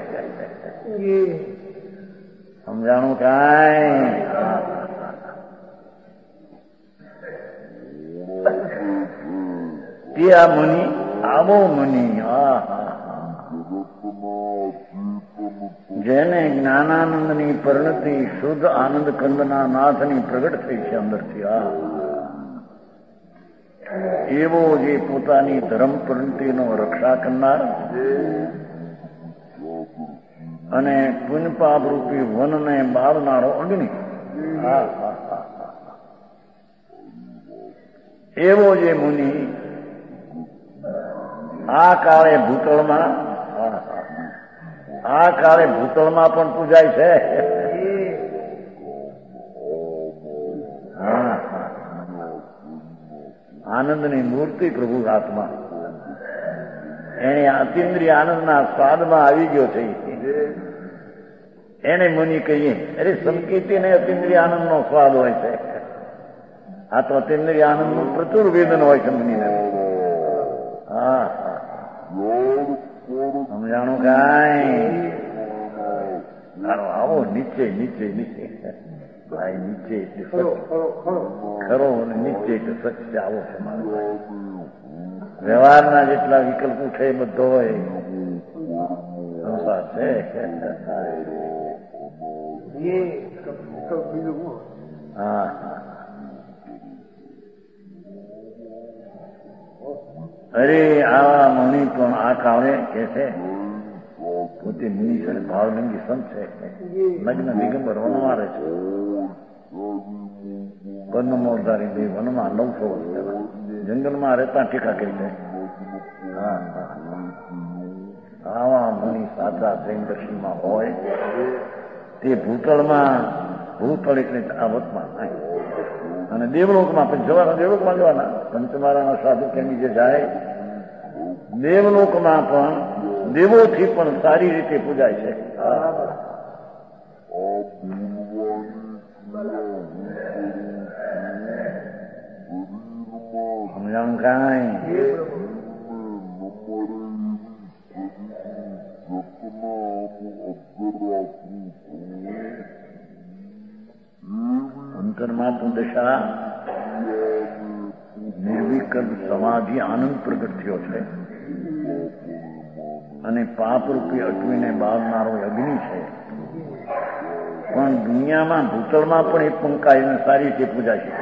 Speaker 2: સમજાણું કાંઈ. તે આ મુનિ, આવો મુનિ, જેને જ્ઞાનાનંદની પરિણતિ શુદ્ધ આનંદ કંદના નાથની પ્રગટ થઈ છે અંદરથી. એવો જે પોતાની ધર્મ પરિણતિનો રક્ષા કરનાર અને પુણ્ય પાપ રૂપી વનને બાળનારો અગ્નિ, એવો જે મુનિ આ કાળે ભૂતળમાં પણ પૂજાય છે. આનંદની મૂર્તિ પ્રભુ આત્મા એને અતિન્દ્રિય આનંદના સ્વાદમાં આવી ગયો છે. એને મુનિ કહીએ, અરે સંકેતી ને અતિન્દ્રિય આનંદનો સ્વાદ હોય છે. આ તો અતિન્દ્રિય આનંદનું પ્રચુર વેદન હોય છે મુનિને. સમજાણું કાંઈ? આવો નીચે નીચે નીચે ભાઈ, નીચે એટલે સત્ય ખરો અને નીચે એટલે સત્ય. આવો છે વ્યવહારના જેટલા વિકલ્પ ઉઠે એ બધો હોય સંસાર છે. અરે આવા મુનિ પણ આ કાળે કે છે પોતે મુનિ છે, ભાવલિંગી સંત છે, લગ્ન દિગંબર વનમાં રહે છે. વનમોરધારી બે વનમાં 900 વર્ષ જંગલમાં રહેતા ટીકા કરી છે. આવા મુનિ સાચા પ્રેમદર્શનમાં હોય તે ભૂતળ એટલે આવતમાં થાય અને દેવલોકમાં પછી જવાના, દેવલોકમાં જવાના. પંચમારાના સાધુ કેની જે જાય દેવલોકમાં પણ દેવોથી પણ સારી રીતે પૂજાય છે. સમજાણું કાંઈ? અંતરમાત્ર દશા નિર્વિકલ્પ સમાધિ આનંદ પ્રગટ થયો છે અને પાપરૂપી અટવીને બાળનારો અગ્નિ છે. પણ દુનિયામાં ભૂતળમાં પણ એ પંકાઈને સારી રીતે પૂજા છે.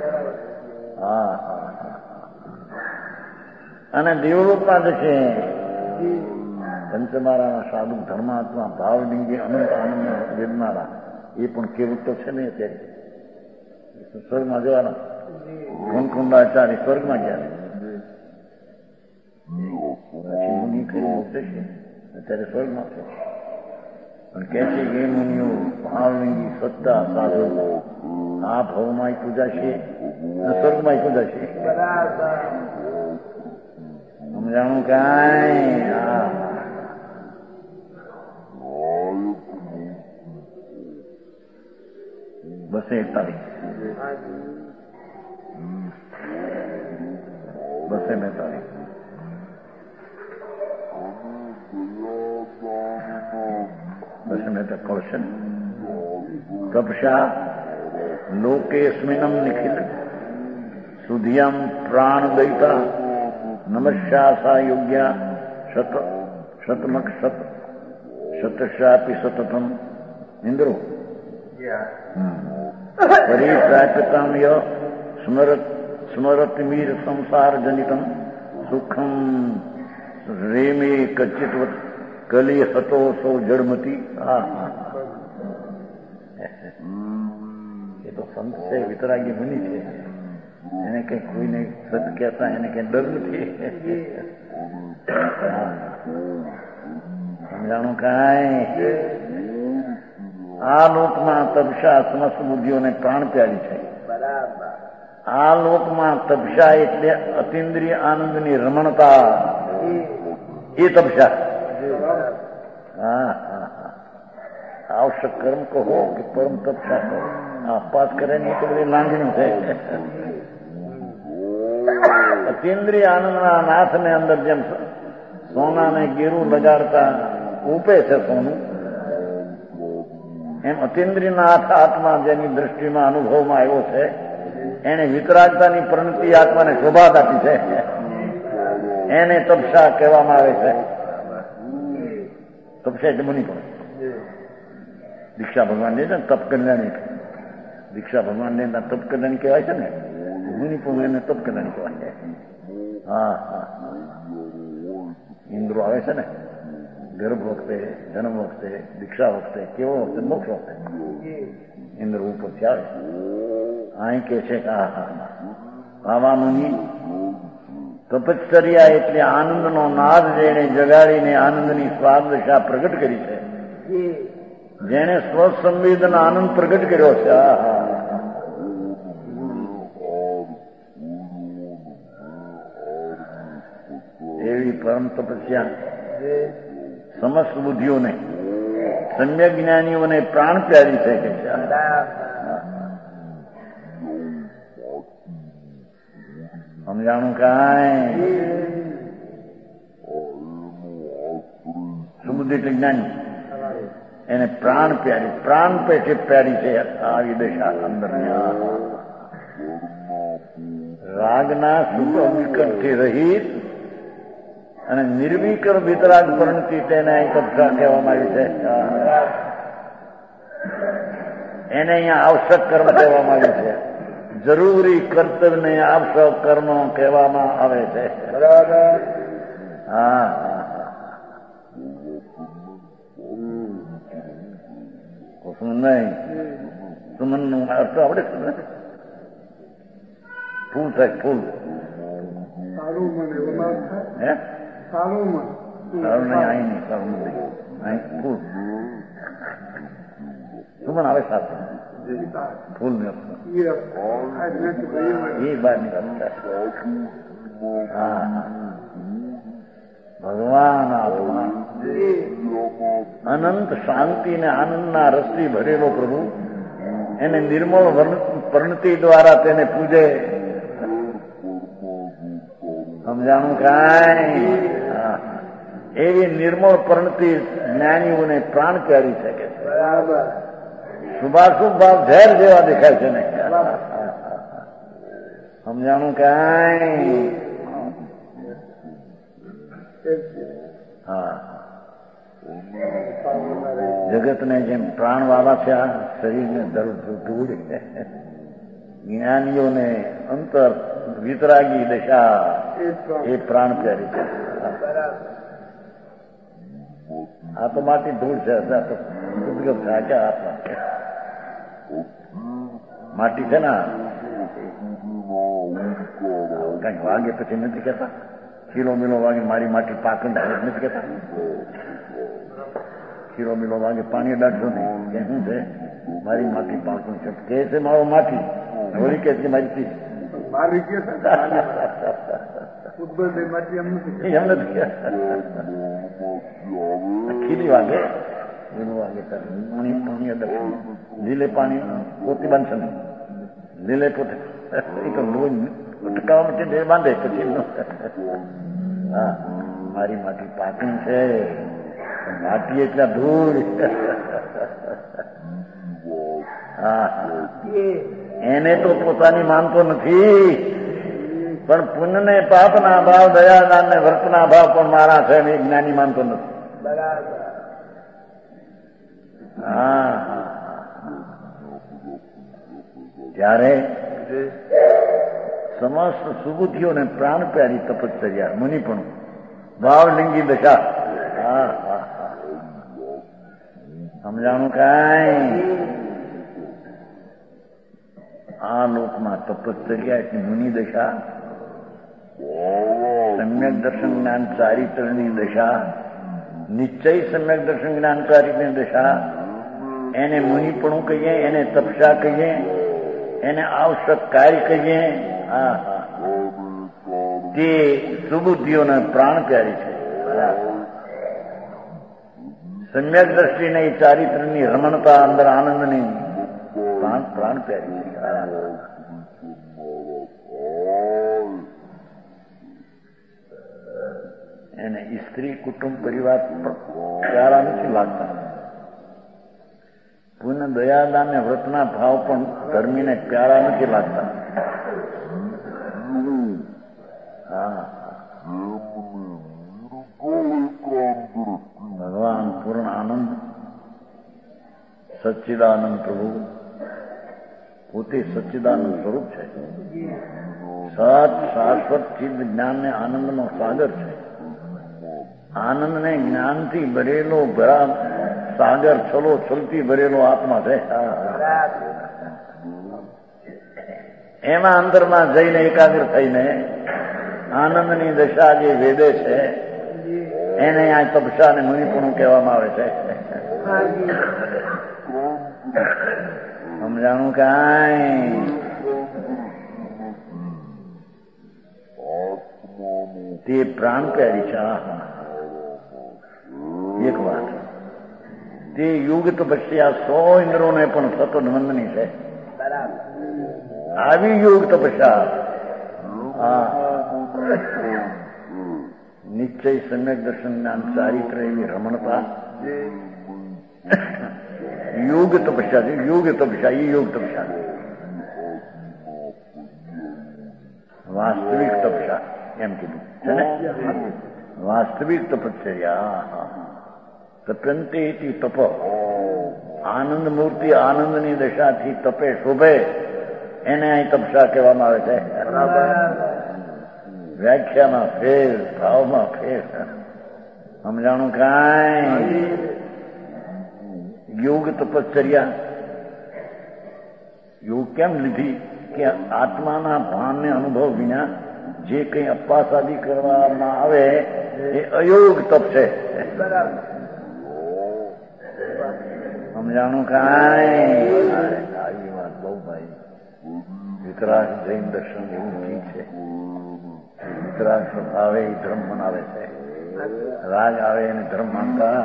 Speaker 2: અને દેવલોકમાં છે પંચમારાના સાધુ ધર્માત્મા ભાવલિંગી અનંત આનંદ વેદનારા એ પણ કેવું તો છે ને અત્યારે સ્વર્ગમાં જવાના. ઘનકુંડાચાર્ય સ્વર્ગમાં ગયા પછી મુનિ કઈ મોકલે છે અત્યારે સ્વર્ગમાં છે. પણ કે છે કે મુનિઓ ભાવલિંગી સત્તા સાધુ આ ભાવમાં પૂજા છે સ્વર્ગમાં પૂજા છે. સમજાણું કાંઈ? બસે 41 બસે 42 બસે में क्वेश्चन तपसा लोकेस्मिनम निखिल सुधियम प्राण दयिता नमस्यासा योग्या शतमक शतशापि सततम इंद्रो परिप्राप्यताम य स्मरतिमीर संसार जनितम सुखम रेमे कच्चित कली हतो सो जड़मती. ये तो संत से वितरागी मुनि છે. એને કઈ કોઈને સત કહેતા એને કઈ ડર નથી. સમજાણું કાંઈ? આ લોકમાં તપસા સમસ્ત બુદ્ધિઓને પ્રાણ પ્યારી છે. આ લોકમાં તપસા એટલે અતિન્દ્રિય આનંદની રમણતા, એ તપસા. આવશ્યક કર્મ કહો કે પરમ તપસા કહો, અપાસ કરે ને તો બધી લાંગણી છે. અતિન્દ્રિય આનંદના નાથને અંદર જેમ સોનાને ગેરું લગાડતા ઉપે છે સોનું, એમ અતિન્દ્રિયનાથ આત્મા જેની દ્રષ્ટિમાં અનુભવમાં આવ્યો છે એને વિતરાગતાની પરિણતિ આત્માને શોભાત આપી છે. એને તપસા કહેવામાં આવે છે. તપસ્યા એટલે મુનિ પણ દીક્ષા ભગવાન દે છે ને તપ કલ્યાણી, દીક્ષા ભગવાન દે તપ કલ્યાણી કહેવાય છે ને, મુનિ પણ એને તપ કલ્યાણી કહેવાય. હા હા, ઇન્દ્રો આવે છે ને ગર્ભ વખતે, જન્મ વખતે, દીક્ષા વખતે, કેવો વખતે, મોક્ષ વખતે ઇન્દ્ર ઉપરથી આવે. અહીં કે છે કે આવા મુનિ તપશ્ચર્યા એટલે આનંદનો નાદ જેને જગાડીને આનંદની સ્વાદ દશા પ્રગટ કરી છે, જેને સ્વસંવેદન આનંદ પ્રગટ કર્યો છે. એવી પરમ તપસ્યા સમસ્ત બુદ્ધિઓને, સમ્યક જ્ઞાનીઓને પ્રાણ પ્યારી છે કે સમજાણું કાંઈ. સુબુદ્ધિ એટલે જ્ઞાની, એને પ્રાણ પ્યારી, પ્રાણ પેટે પ્યારી છે આવી દશા અંદર. રાગના સુખ વિકટથી રહિત અને નિર્વિકર વિતરાગ પરિણતિ તેને અહીં તપસ્યા કહેવામાં આવી છે. એને અહીંયા આવશ્યક કર્મ કહેવામાં આવ્યું છે. જરૂરી કર્તવ્યને આવશ્યક કર્મ કહેવામાં આવે છે. બરાબર. હા નહીં, સુમન નું અર્થ આવડે છે ને? ફૂલ થાય, ફૂલ. હે સારું નહીં, અહીં નહીં, સારું નહીં, અહીં ફૂલ. સુમન આવે સાથે ફૂલ ને એ બાર નીકળતા. હા, ભગવાન આત્મા અનંત શાંતિ ને આનંદના રસથી ભરેલો પ્રભુ એને નિર્મળ પરિણતિ દ્વારા તેને પૂજે. સમજાણું કાંઈ. એવી નિર્મળ પરિણતિ જ્ઞાનીઓને પ્રાણ પ્યારી શકે છે. શુભાશુભ ભાવ ઝેર જેવા દેખાય છે ને. સમજાણું કાંઈ. હા, જગતને જેમ પ્રાણ વાળા છે આ શરીરને ધૂળ, જ્ઞાનીઓને અંતર વિતરાગી દશા એ પ્રાણ પ્યારી છે. આ તો માટી ધૂળ છે, ઉદગમ થાય કે આત્મા માટી છે ને. કઈક વાગે પછી નથી કેતા, કિલો મિલો વાગે મારી માટી પાકણ નથી કેતા. કિલો મિલો વાગે પાણી દાટશો નહીં કે શું છે, મારી માટી પાકું છે કે છે મારો માટી. હોળી કે છે મારી પીસ એમ નથી. ખીલી વાગે વાગે પાણી લીલે પાણી પોતે બાંધશે નહીં, લીલે પોતે એ તો રોજ અટકાવવા માટે બાંધે પછી. હા, મારી માટી પાકું છે, માટી એટલા ધૂળ. હા, એને તો પોતાની માનતો નથી, પણ પુણ્યને પાપના ભાવ, દયાદાન ને વ્રતના ભાવ પણ મારા છે એ જ્ઞાની માનતો નથી. હા, ત્યારે સમસ્ત સુબુદ્ધિઓને પ્રાણ પ્યારી તપશ્ચર્યા મુનિપણું ભાવલિંગી દશા. હા હા, સમજાણું કાંઈ. આ લોકમાં તપશ્ચર્યા એટલે મુનિ દશા, સમ્યક દર્શન જ્ઞાન ચારિત્રની દશા, નિશ્ચય સમ્યક દર્શન જ્ઞાન ચારિત્રની દશા, એને મુનિપણું કહીએ, એને તપસ્યા કહીએ, એને આવશ્યક કાર્ય કહીએ. હા હા, તે સુબુદ્ધિઓને પ્રાણ પ્યારી છે. સમ્યક દ્રષ્ટિને એ ચારિત્રની રમણતા, અંદર આનંદની પ્રાણ પ્યારી છે. એને સ્ત્રી કુટુંબ પરિવાર પ્યારા નથી લાગતા. પુણ્ય દયાદાન ને વ્રતના ભાવ પણ ધર્મીને પ્યારા નથી લાગતા. હા, ભગવાન પૂર્ણ સચ્ચિદાનંદ પ્રભુ પોતે સચ્ચિદાનંદ સ્વરૂપ છે. સત શાશ્વત ચિદ જ્ઞાન ને આનંદનો સાગર છે. આનંદને જ્ઞાનથી ભરેલો સાગર છલો છલથી ભરેલો આત્મા છે. એમાં અંદરમાં જઈને એકાગ્ર થઈને આનંદની દશા જે વેદે છે એને આ તપસ્યા અને મુનિપણું કહેવામાં આવે છે. સમજાણું કાંઈ? તે પ્રાણ પ્યારી છે. એક વાત, તે યુગ તપસ્યા 100 ઇન્દ્રોને પણ સતત વંદની છે. આવી યોગ તપસ્યા નિશ્ચય સમ્યક દર્શન જ્ઞાન ચારિત્ર એવી રમણતા યોગ તપસ્યા છે. યોગ તપસ્યા એ યોગ તપસ્યા વાસ્તવિક તપસ્યા એમ કીધું છે ને. વાસ્તવિક તપશ્ચર્યા તપ્યંતે ઇતિ તપ. આનંદ મૂર્તિ આનંદની દશાથી તપે શોભે એને અહીં તપસ્યા કહેવામાં આવે છે. વ્યાખ્યામાં ફેર, ભાવમાં ફેર. સમજાણું કાંઈ? યોગ તપશ્ચર્યા યોગ કેમ લીધી કે આત્માના ભાનને અનુભવ વિના જે કંઈ અપાસાદી કરવામાં આવે એ અયોગ તપ છે. સમજાણું કાંઈ? આવી વાત બહુ ભાઈ. વિતરાગ જૈન દર્શન એવું ઠીક છે. વિતરાગ સ્વભાવે એ ધર્મ મનાવે છે. રાગ આવે એને ધર્મ માનતા.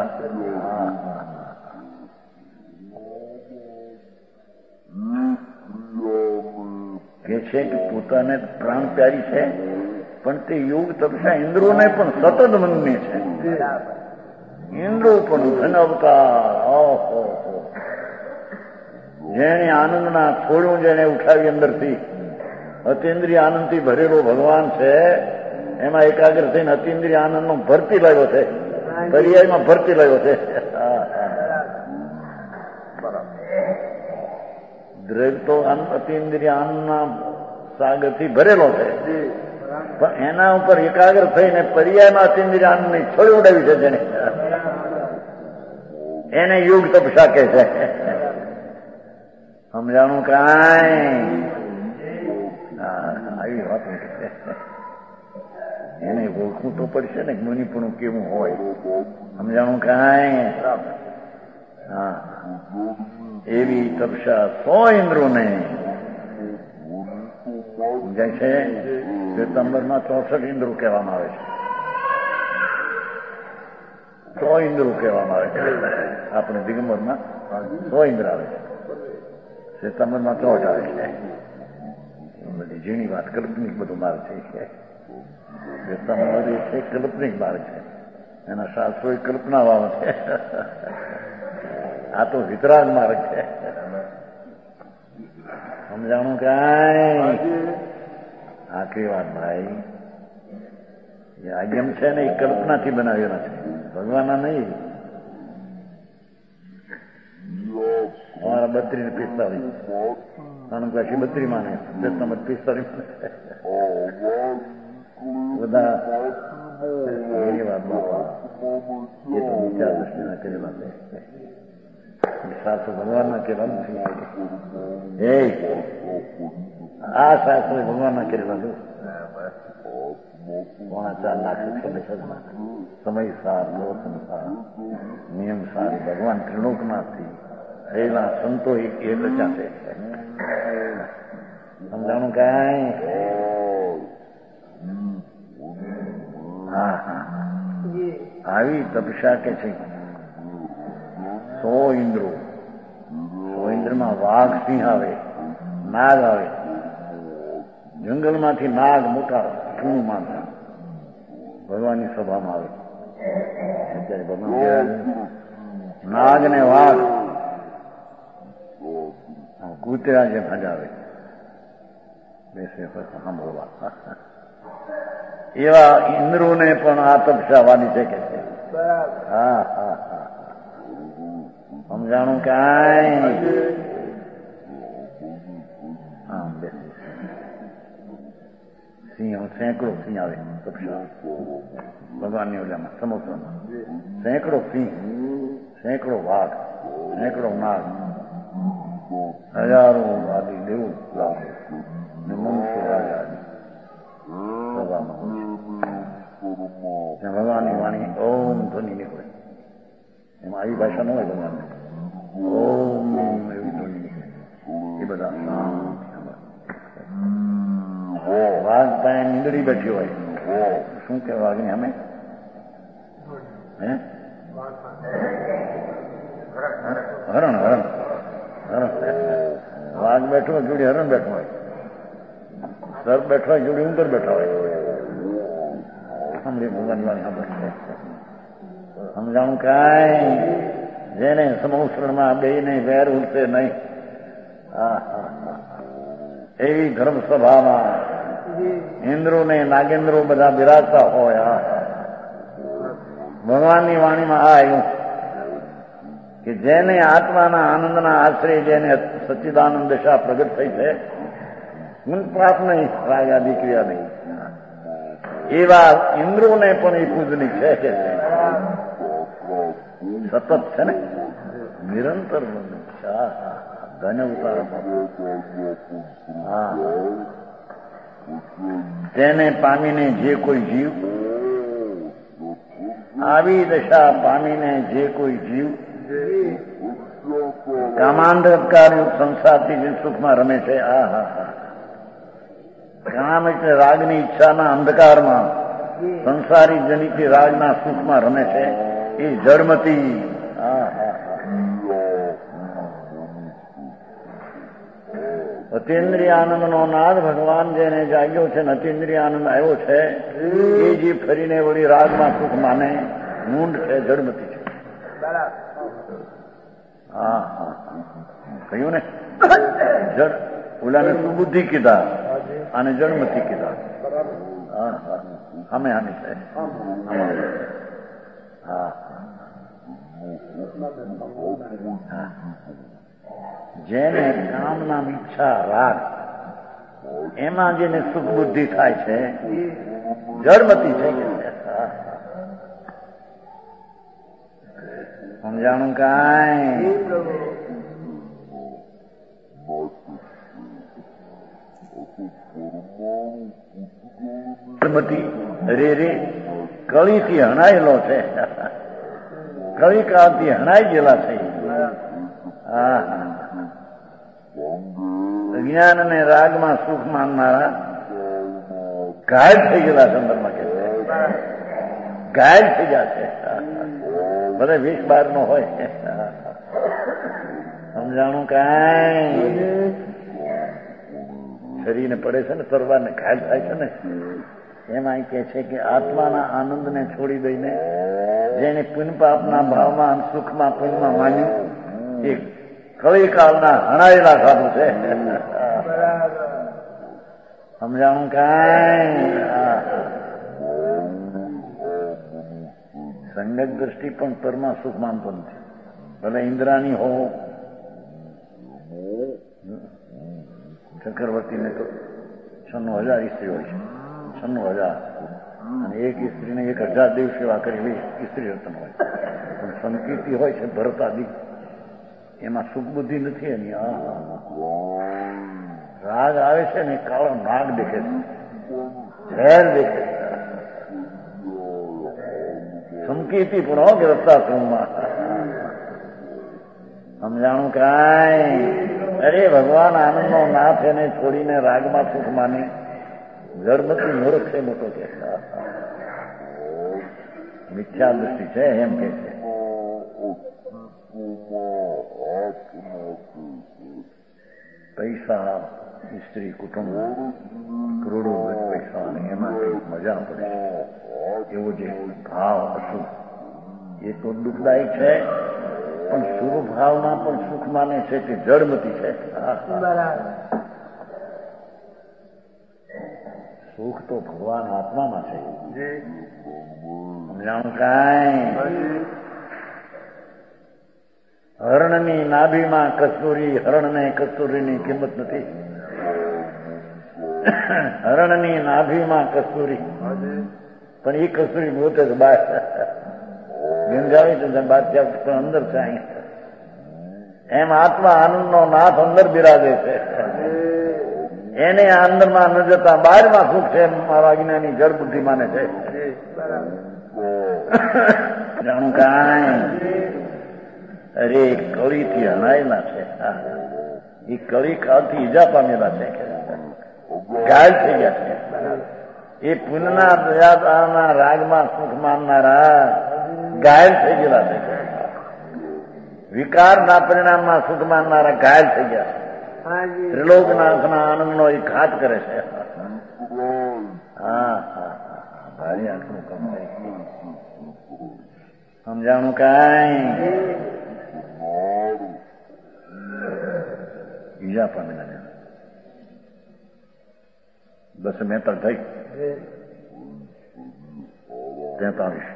Speaker 2: કે છે કે પોતાને પ્રાણ પ્યારી છે પણ તે યોગ તપસ્યા ઇન્દ્રોને પણ સતત મનને છે. ઇન્દ્રો પણ ધન અવતાર. ઓહો, જેને આનંદના છોડું જેને ઉઠાવી અંદરથી અતિન્દ્રિય આનંદથી ભરેલો ભગવાન છે એમાં એકાગ્ર થઈને અતિન્દ્રિય આનંદનો ભરતી લાવ્યો છે. પર્યાયમાં ભરતી લાવ્યો છે. દ્રવ્ય તો અતિન્દ્રિય આનંદના સાગરથી ભરેલો છે પણ એના ઉપર એકાગ્ર થઈને પર્યાયમાં અતિન્દ્રિય આનંદની છોડી ઉડાવી છે જેને એને યોગ તપસ્યા કહે છે. સમજાણું કાંઈ? આવી વાત એને ઓળખવું તો પડશે ને મુનિપણું કેવું હોય. સમજાણું કાંઈ? હા, એવી તપસ્યા 100 ઇન્દ્રોને સમજાય છે. શ્વેતાંબરમાં 64 ઇન્દ્રો કહેવામાં આવે છે. 100 ઇન્દ્રો કહેવામાં આવે છે. આપણે દિગંબરમાં 100 ઇન્દ્ર આવે છે. શ્વેતાંબરમાં 64 આવે છે. બધી ઝીણી વાત, કલ્પનિક બધું માર્ગ છે. શ્વેતાંબર એ છે કલ્પનિક માર્ગ છે. એના શાસ્ત્રો એ કલ્પના વાળો છે. આ તો વિતરાગ માર્ગ છે. સમજાણું કાંઈ? આખરી વાત ભાઈ. એ આજ્ઞમ છે ને એ કલ્પનાથી બનાવેલા છે, ભગવાનના નહીં. અમારા 32 ને 45 અનુકાશી 32 માને, 45 બધા એની વાત બાપા એ તો વિચાર દ્રષ્ટિના કરેલા છે. શાસ્ત્ર ભગવાનના કરેલા નથી. આ શાસ્ત્ર ભગવાનના કરેલા છે. 4.5 લાખ સમય સાર, પ્રવચન સાર, નિયમ સારી, ભગવાન ત્રિલોકનાથથી થયેલા સંતો એક રચા છે. સમજાણું કાંઈ? હા હા, આવી તપસ્યા કે છે. 100 ઇન્દ્રો, 100 ઇન્દ્રમાં વાઘ, સિંહ આવે, નાગ આવે. જંગલમાંથી નાગ મોટા શું માનતા ભગવાનની સભામાં આવે. અત્યારે ભગવાન નાગ ને વાઘ કૂતરા જે ભજાવે બેસે સાંભળવા. એવા ઇન્દ્રોને પણ આ તપસ્યા વાની છે કે છે. હા હા હા, સમજાણું કાંઈ? હા, બેસી સિંહ સેંકડો સિંહ આવે ભગવાનની ઓલામાં સમોસામાં, સેંકડો સિંહ, સેંકડો વાઘ, સેંકડો નાગ, હજારો આદિ દેવું ને મનુષ્ય આદિ સભામાં હોય છે. ભગવાનની વાણી ઓમ ધ્વનિ નીકળે, એમાં આવી ભાષા ન હોય ભગવાનને. ઓમ એવી ધ્વનિ નીકળે, એ બધા વાઘ પાસે નીંદડી બેઠી હોય, શું કે વાઘની અમે હે હરણ હરણ હરણ વાઘ બેઠો હોય જોડી હરણ બેઠો હોય, સર્પ બેઠો હોય જોડી ઉંદર બેઠા હોય. સાંભળી ભગવાનની વાણી સાંભળે. સમજાણું કાંઈ? જેને સમુશ્રણમાં બેને વેર ઉઠશે નહીં. એવી ધર્મસભામાં ઇન્દ્રો ને નાગેન્દ્રો બધા બિરાજતા હોય. ભગવાનની વાણીમાં આ આવ્યું કે જેને આત્માના આનંદના આશ્રય જેને સચ્ચિદાનંદ દશા પ્રગટ થઈ છે, પાપ નહીં, રાગ આદિ ક્રિયા નહીં, એવા ઇન્દ્રોને પણ એ પૂજની છે કે સતત છે ને, નિરંતર ધન અવતાર. હા, તેને પામીને જે કોઈ જીવ, આવી દશા પામીને જે કોઈ જીવ કામાંધકારયુક્ત સંસારથી જે સુખમાં રમે છે. કામ એટલે રાગની ઈચ્છાના અંધકારમાં સંસારી જનિતથી રાગના સુખમાં રમે છે, એ જળમતી. અતિન્દ્રિય આનંદનો નાદ ભગવાન જેને જાગ્યો છે, અતિન્દ્રિય આનંદ આવ્યો છે, એ જીવ ફરીને વળી રાગમાં સુખ માને મૂંડ છે, જળમતી છે. હા હા, કહ્યું ને, જળ ઓલાને સુબુદ્ધિ કીધા અને જળમતી કીધા. હા હા, અમે આની છે. હા, જેને કામના ઈચ્છા રાગ એમાં જેને સુખ બુદ્ધિ થાય છે, જળમતી છે. સમજાણું કાંઈ? જળમતી રે રે કળીથી હણાયેલો છે, કળી કાળથી હણાઈ ગયેલા છે. હા, જ્ઞાન અને રાગમાં સુખ માનનારા ઘાયલ થઈ ગયેલા છે. અંદરમાં કે ઘાયલ થઈ ગયા છે. બધા 20-12 નો હોય. સમજાણું કાંઈ? શરીરને પડે છે ને, તરવારને ઘાયલ થાય છે ને, એમાં કહે છે કે આત્માના આનંદને છોડી દઈને જેને પુણ્ય પાપના ભાવમાં સુખમાં પુણ્યમાં માન્યું, એ કળી કાળના હણાયેલા સાધુ છે. સમજાણું કાંઈ? સંગત દ્રષ્ટિ પણ પરમાં સુખ માનતો નથી. ભલે ઇન્દ્રાની હો, ચક્રવર્તીને તો 96,000 સ્ત્રી હોય છે, 96,000, અને એક સ્ત્રીને 1,000 દેવ સેવા કરેલી સ્ત્રી રત્ન હોય. પણ સંકીર્તિ હોય છે ભરતાદી, એમાં સુખ બુદ્ધિ નથી એની. રાગ આવે છે ને, કાળો નાગ દેખે છે, ઝેર દેખે છે. સંકીર્તિ પણ હો કે રસ્તાશ્રમમાં. સમજાણું કાંઈ? અરે ભગવાન આનંદનો નાથ એને છોડીને રાગમાં સુખ માને જળમતી મૂર્ખ છે મોટો કે. મિથ્યા દૃષ્ટિ છે એમ કે છે. પૈસા, સ્ત્રી, કુટુંબ, કરોડો પૈસા, અને એમાં મજા પડે એવો જે ભાવ અશુભ, એ તો દુઃખદાયક છે. પણ શુભ ભાવમાં પણ સુખ માને છે કે જળમતી છે. સુખ તો ભગવાન આત્મામાં છે. સમજાણું કાંઈ? હરણની નાભીમાં કસ્તુરી, હરણને કસ્તુરીની કિંમત નથી. હરણની નાભીમાં કસ્તુરી, પણ એ કસ્તુરી ગોતે તો બહાર ગંગાવી તો બહાર ત્યાં પણ અંદર છે. એમ આત્મા આનંદનો નાથ અંદર બિરાજે છે. એને અંદરમાં ન જતા બહારમાં સુખ છે મારા અજ્ઞાની જળ બુદ્ધિ માને છે. જાણું કાંઈ અરે કળીથી હણાયેલા છે. એ કળી ખાવાથી ઈજા પામેલા છે, ઘાયલ થઈ ગયા છે. એ પુનના દયાના રાગમાં સુખ માનનારા ઘાયલ થઈ ગયેલા છે. વિકારના પરિણામમાં સુખ માનનારા ઘાયલ થઈ ગયા છે. ત્રિલોકનાથના આનંદનો એ ઘાત કરે છે. હા ભારી આટલું કામ સમજાણું કાંઈ ઈજા પામેલા. બસ મેતર થઈ 43.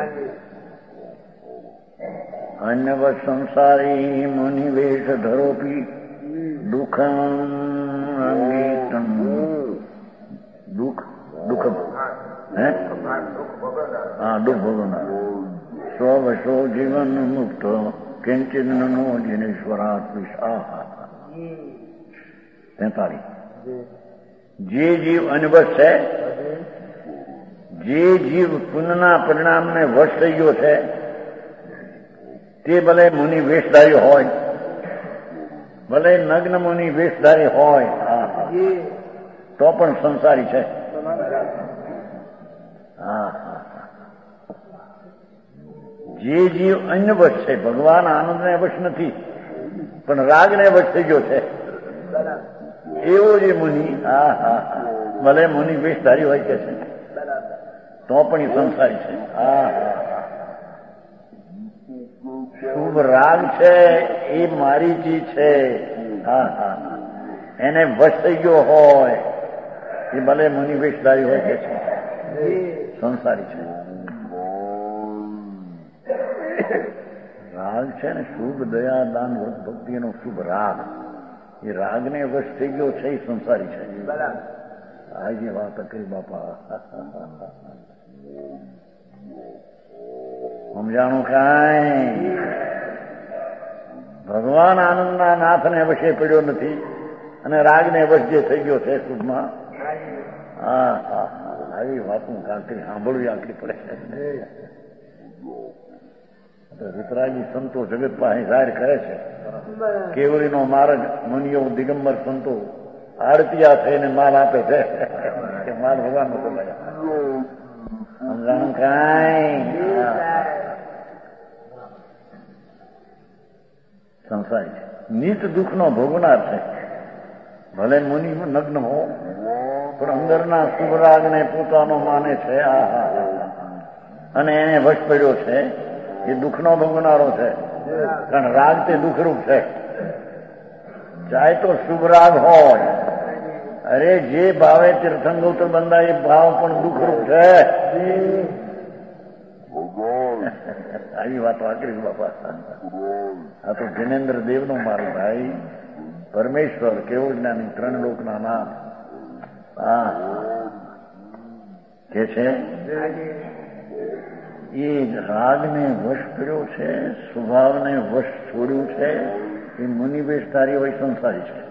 Speaker 2: અન્યવ સંસારી મુનિવેશ ધરોપી દુઃખમ અંગીતમ. દુઃખ દુઃખ ભોગવનાર સ્વવશો જીવન મુક્ત કિંચિત નો જીનેશ્વરાત વિશાહ. 43. જે જીવ અનવશ છે, જે જીવ પુનના પરિણામને વશ થઈ ગયો છે, તે ભલે મુનિ વેશધારી હોય, ભલે નગ્ન મુનિ વેશધારી હોય, તો પણ સંસારી છે. જે જીવ અન્ય વશ છે, ભગવાન આનંદને વશ નથી પણ રાગને વશ થઈ ગયો છે, એવો જે મુનિ ભલે મુનિ વેશધારી હોય કે છે તો પણ એ સંસારી છે. શુભ રાગ છે એ મારી ચીજ છે. એને વશ થઈ ગયો હોય એ ભલે મુનિ વેશધારી હોય કે છે, સંસારી છે. રાગ છે ને શુભ દયા દાન વ્રત ભક્તિ એનો શુભ રાગ, એ રાગને વશ થઈ ગયો છે એ સંસારી છે. આજે વાત કરી બાપા. સમજાણું કાંઈ? ભગવાન આનંદના નાથને વશે પડ્યો નથી અને રાગને વશ જે થઈ ગયો છે શુભમાં. આવી વાતું કાંકરી સાંભળવી આકરી પડે છે. ઋતરાજી સંતો જગત પાસે જાહેર કરે છે. કેવરીનો માર્ગ મુનિઓ દિગંબર સંતો આરતીયા થઈને માલ આપે છે કે માલ ભગવાન નો સમજાણું કાંઈ? સંસારી છે, નીત દુઃખનો ભોગનાર છે. ભલે મુનિ નગ્ન હો પણ અંદરના શુભરાગને પોતાનો માને છે. અને એને વશ પડ્યો છે, એ દુઃખનો ભોગનારો છે. કારણ રાગ તે દુઃખરૂપ છે. ચાહે તો શુભ રાગ હોય, અરે જે ભાવે તીર્થંગોત્ર બંધા એ ભાવ પણ દુઃખરૂપ છે. આવી વાતો આકરી બાપા. આ તો જિનેન્દ્ર દેવનો મારો ભાઈ પરમેશ્વર કેવો જ્ઞાની 3 લોકના નાથ કે છે એ રાગને વશ કર્યો છે, સ્વભાવને વશ છોડ્યું છે. એ મુનિવેશધારી હોય સંસારી છે.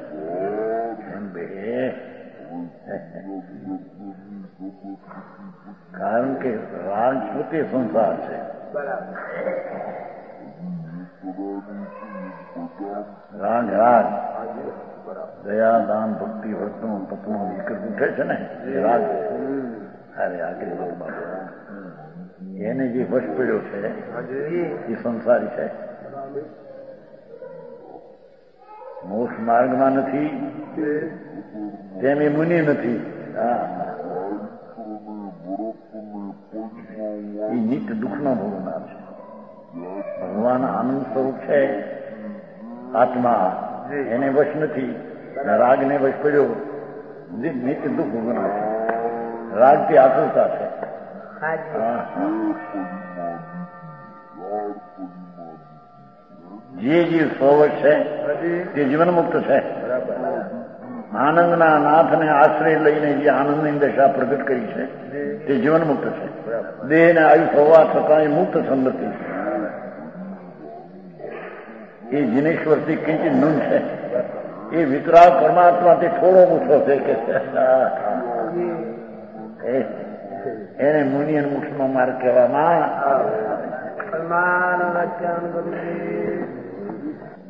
Speaker 2: કારણ કે રાગ પોતે સંસાર છે. રાગ દયા દાન ભક્તિ વ્રતનું તત્વનું વિકૃત ઉઠે છે ને એ રાગ. અરે આગળ એને જે વશ પડ્યો છે એ સંસારી છે. મોક્ષ માર્ગમાં નથી તેમ એ મુનિ નથી. એ નિત્ય દુઃખનો ભોગવનાર છે. ભગવાન આનંદ સ્વરૂપ છે આત્મા, એને વશ નથી. રાગને વશ પડ્યો નિત્ય દુઃખ ભોગવનાર છે. રાગથી આતુરતા છે. જે જીવ 100 વર્ષ છે તે જીવન મુક્ત છે. આનંદના નાથને આશ્રય લઈને જે આનંદની દશા પ્રગટ કરી છે તે જીવન મુક્ત છે. દેહને આયુષ્ય હોવા છતાં એ મુક્ત સંગતિ એ જીનેશ્વરથી કિંચિત નૂન છે. એ વિતરાગ પરમાત્માથી થોડો મૂછો છે કે એને મુનિયન મુક્ષનો માર્ગ કહેવામાં.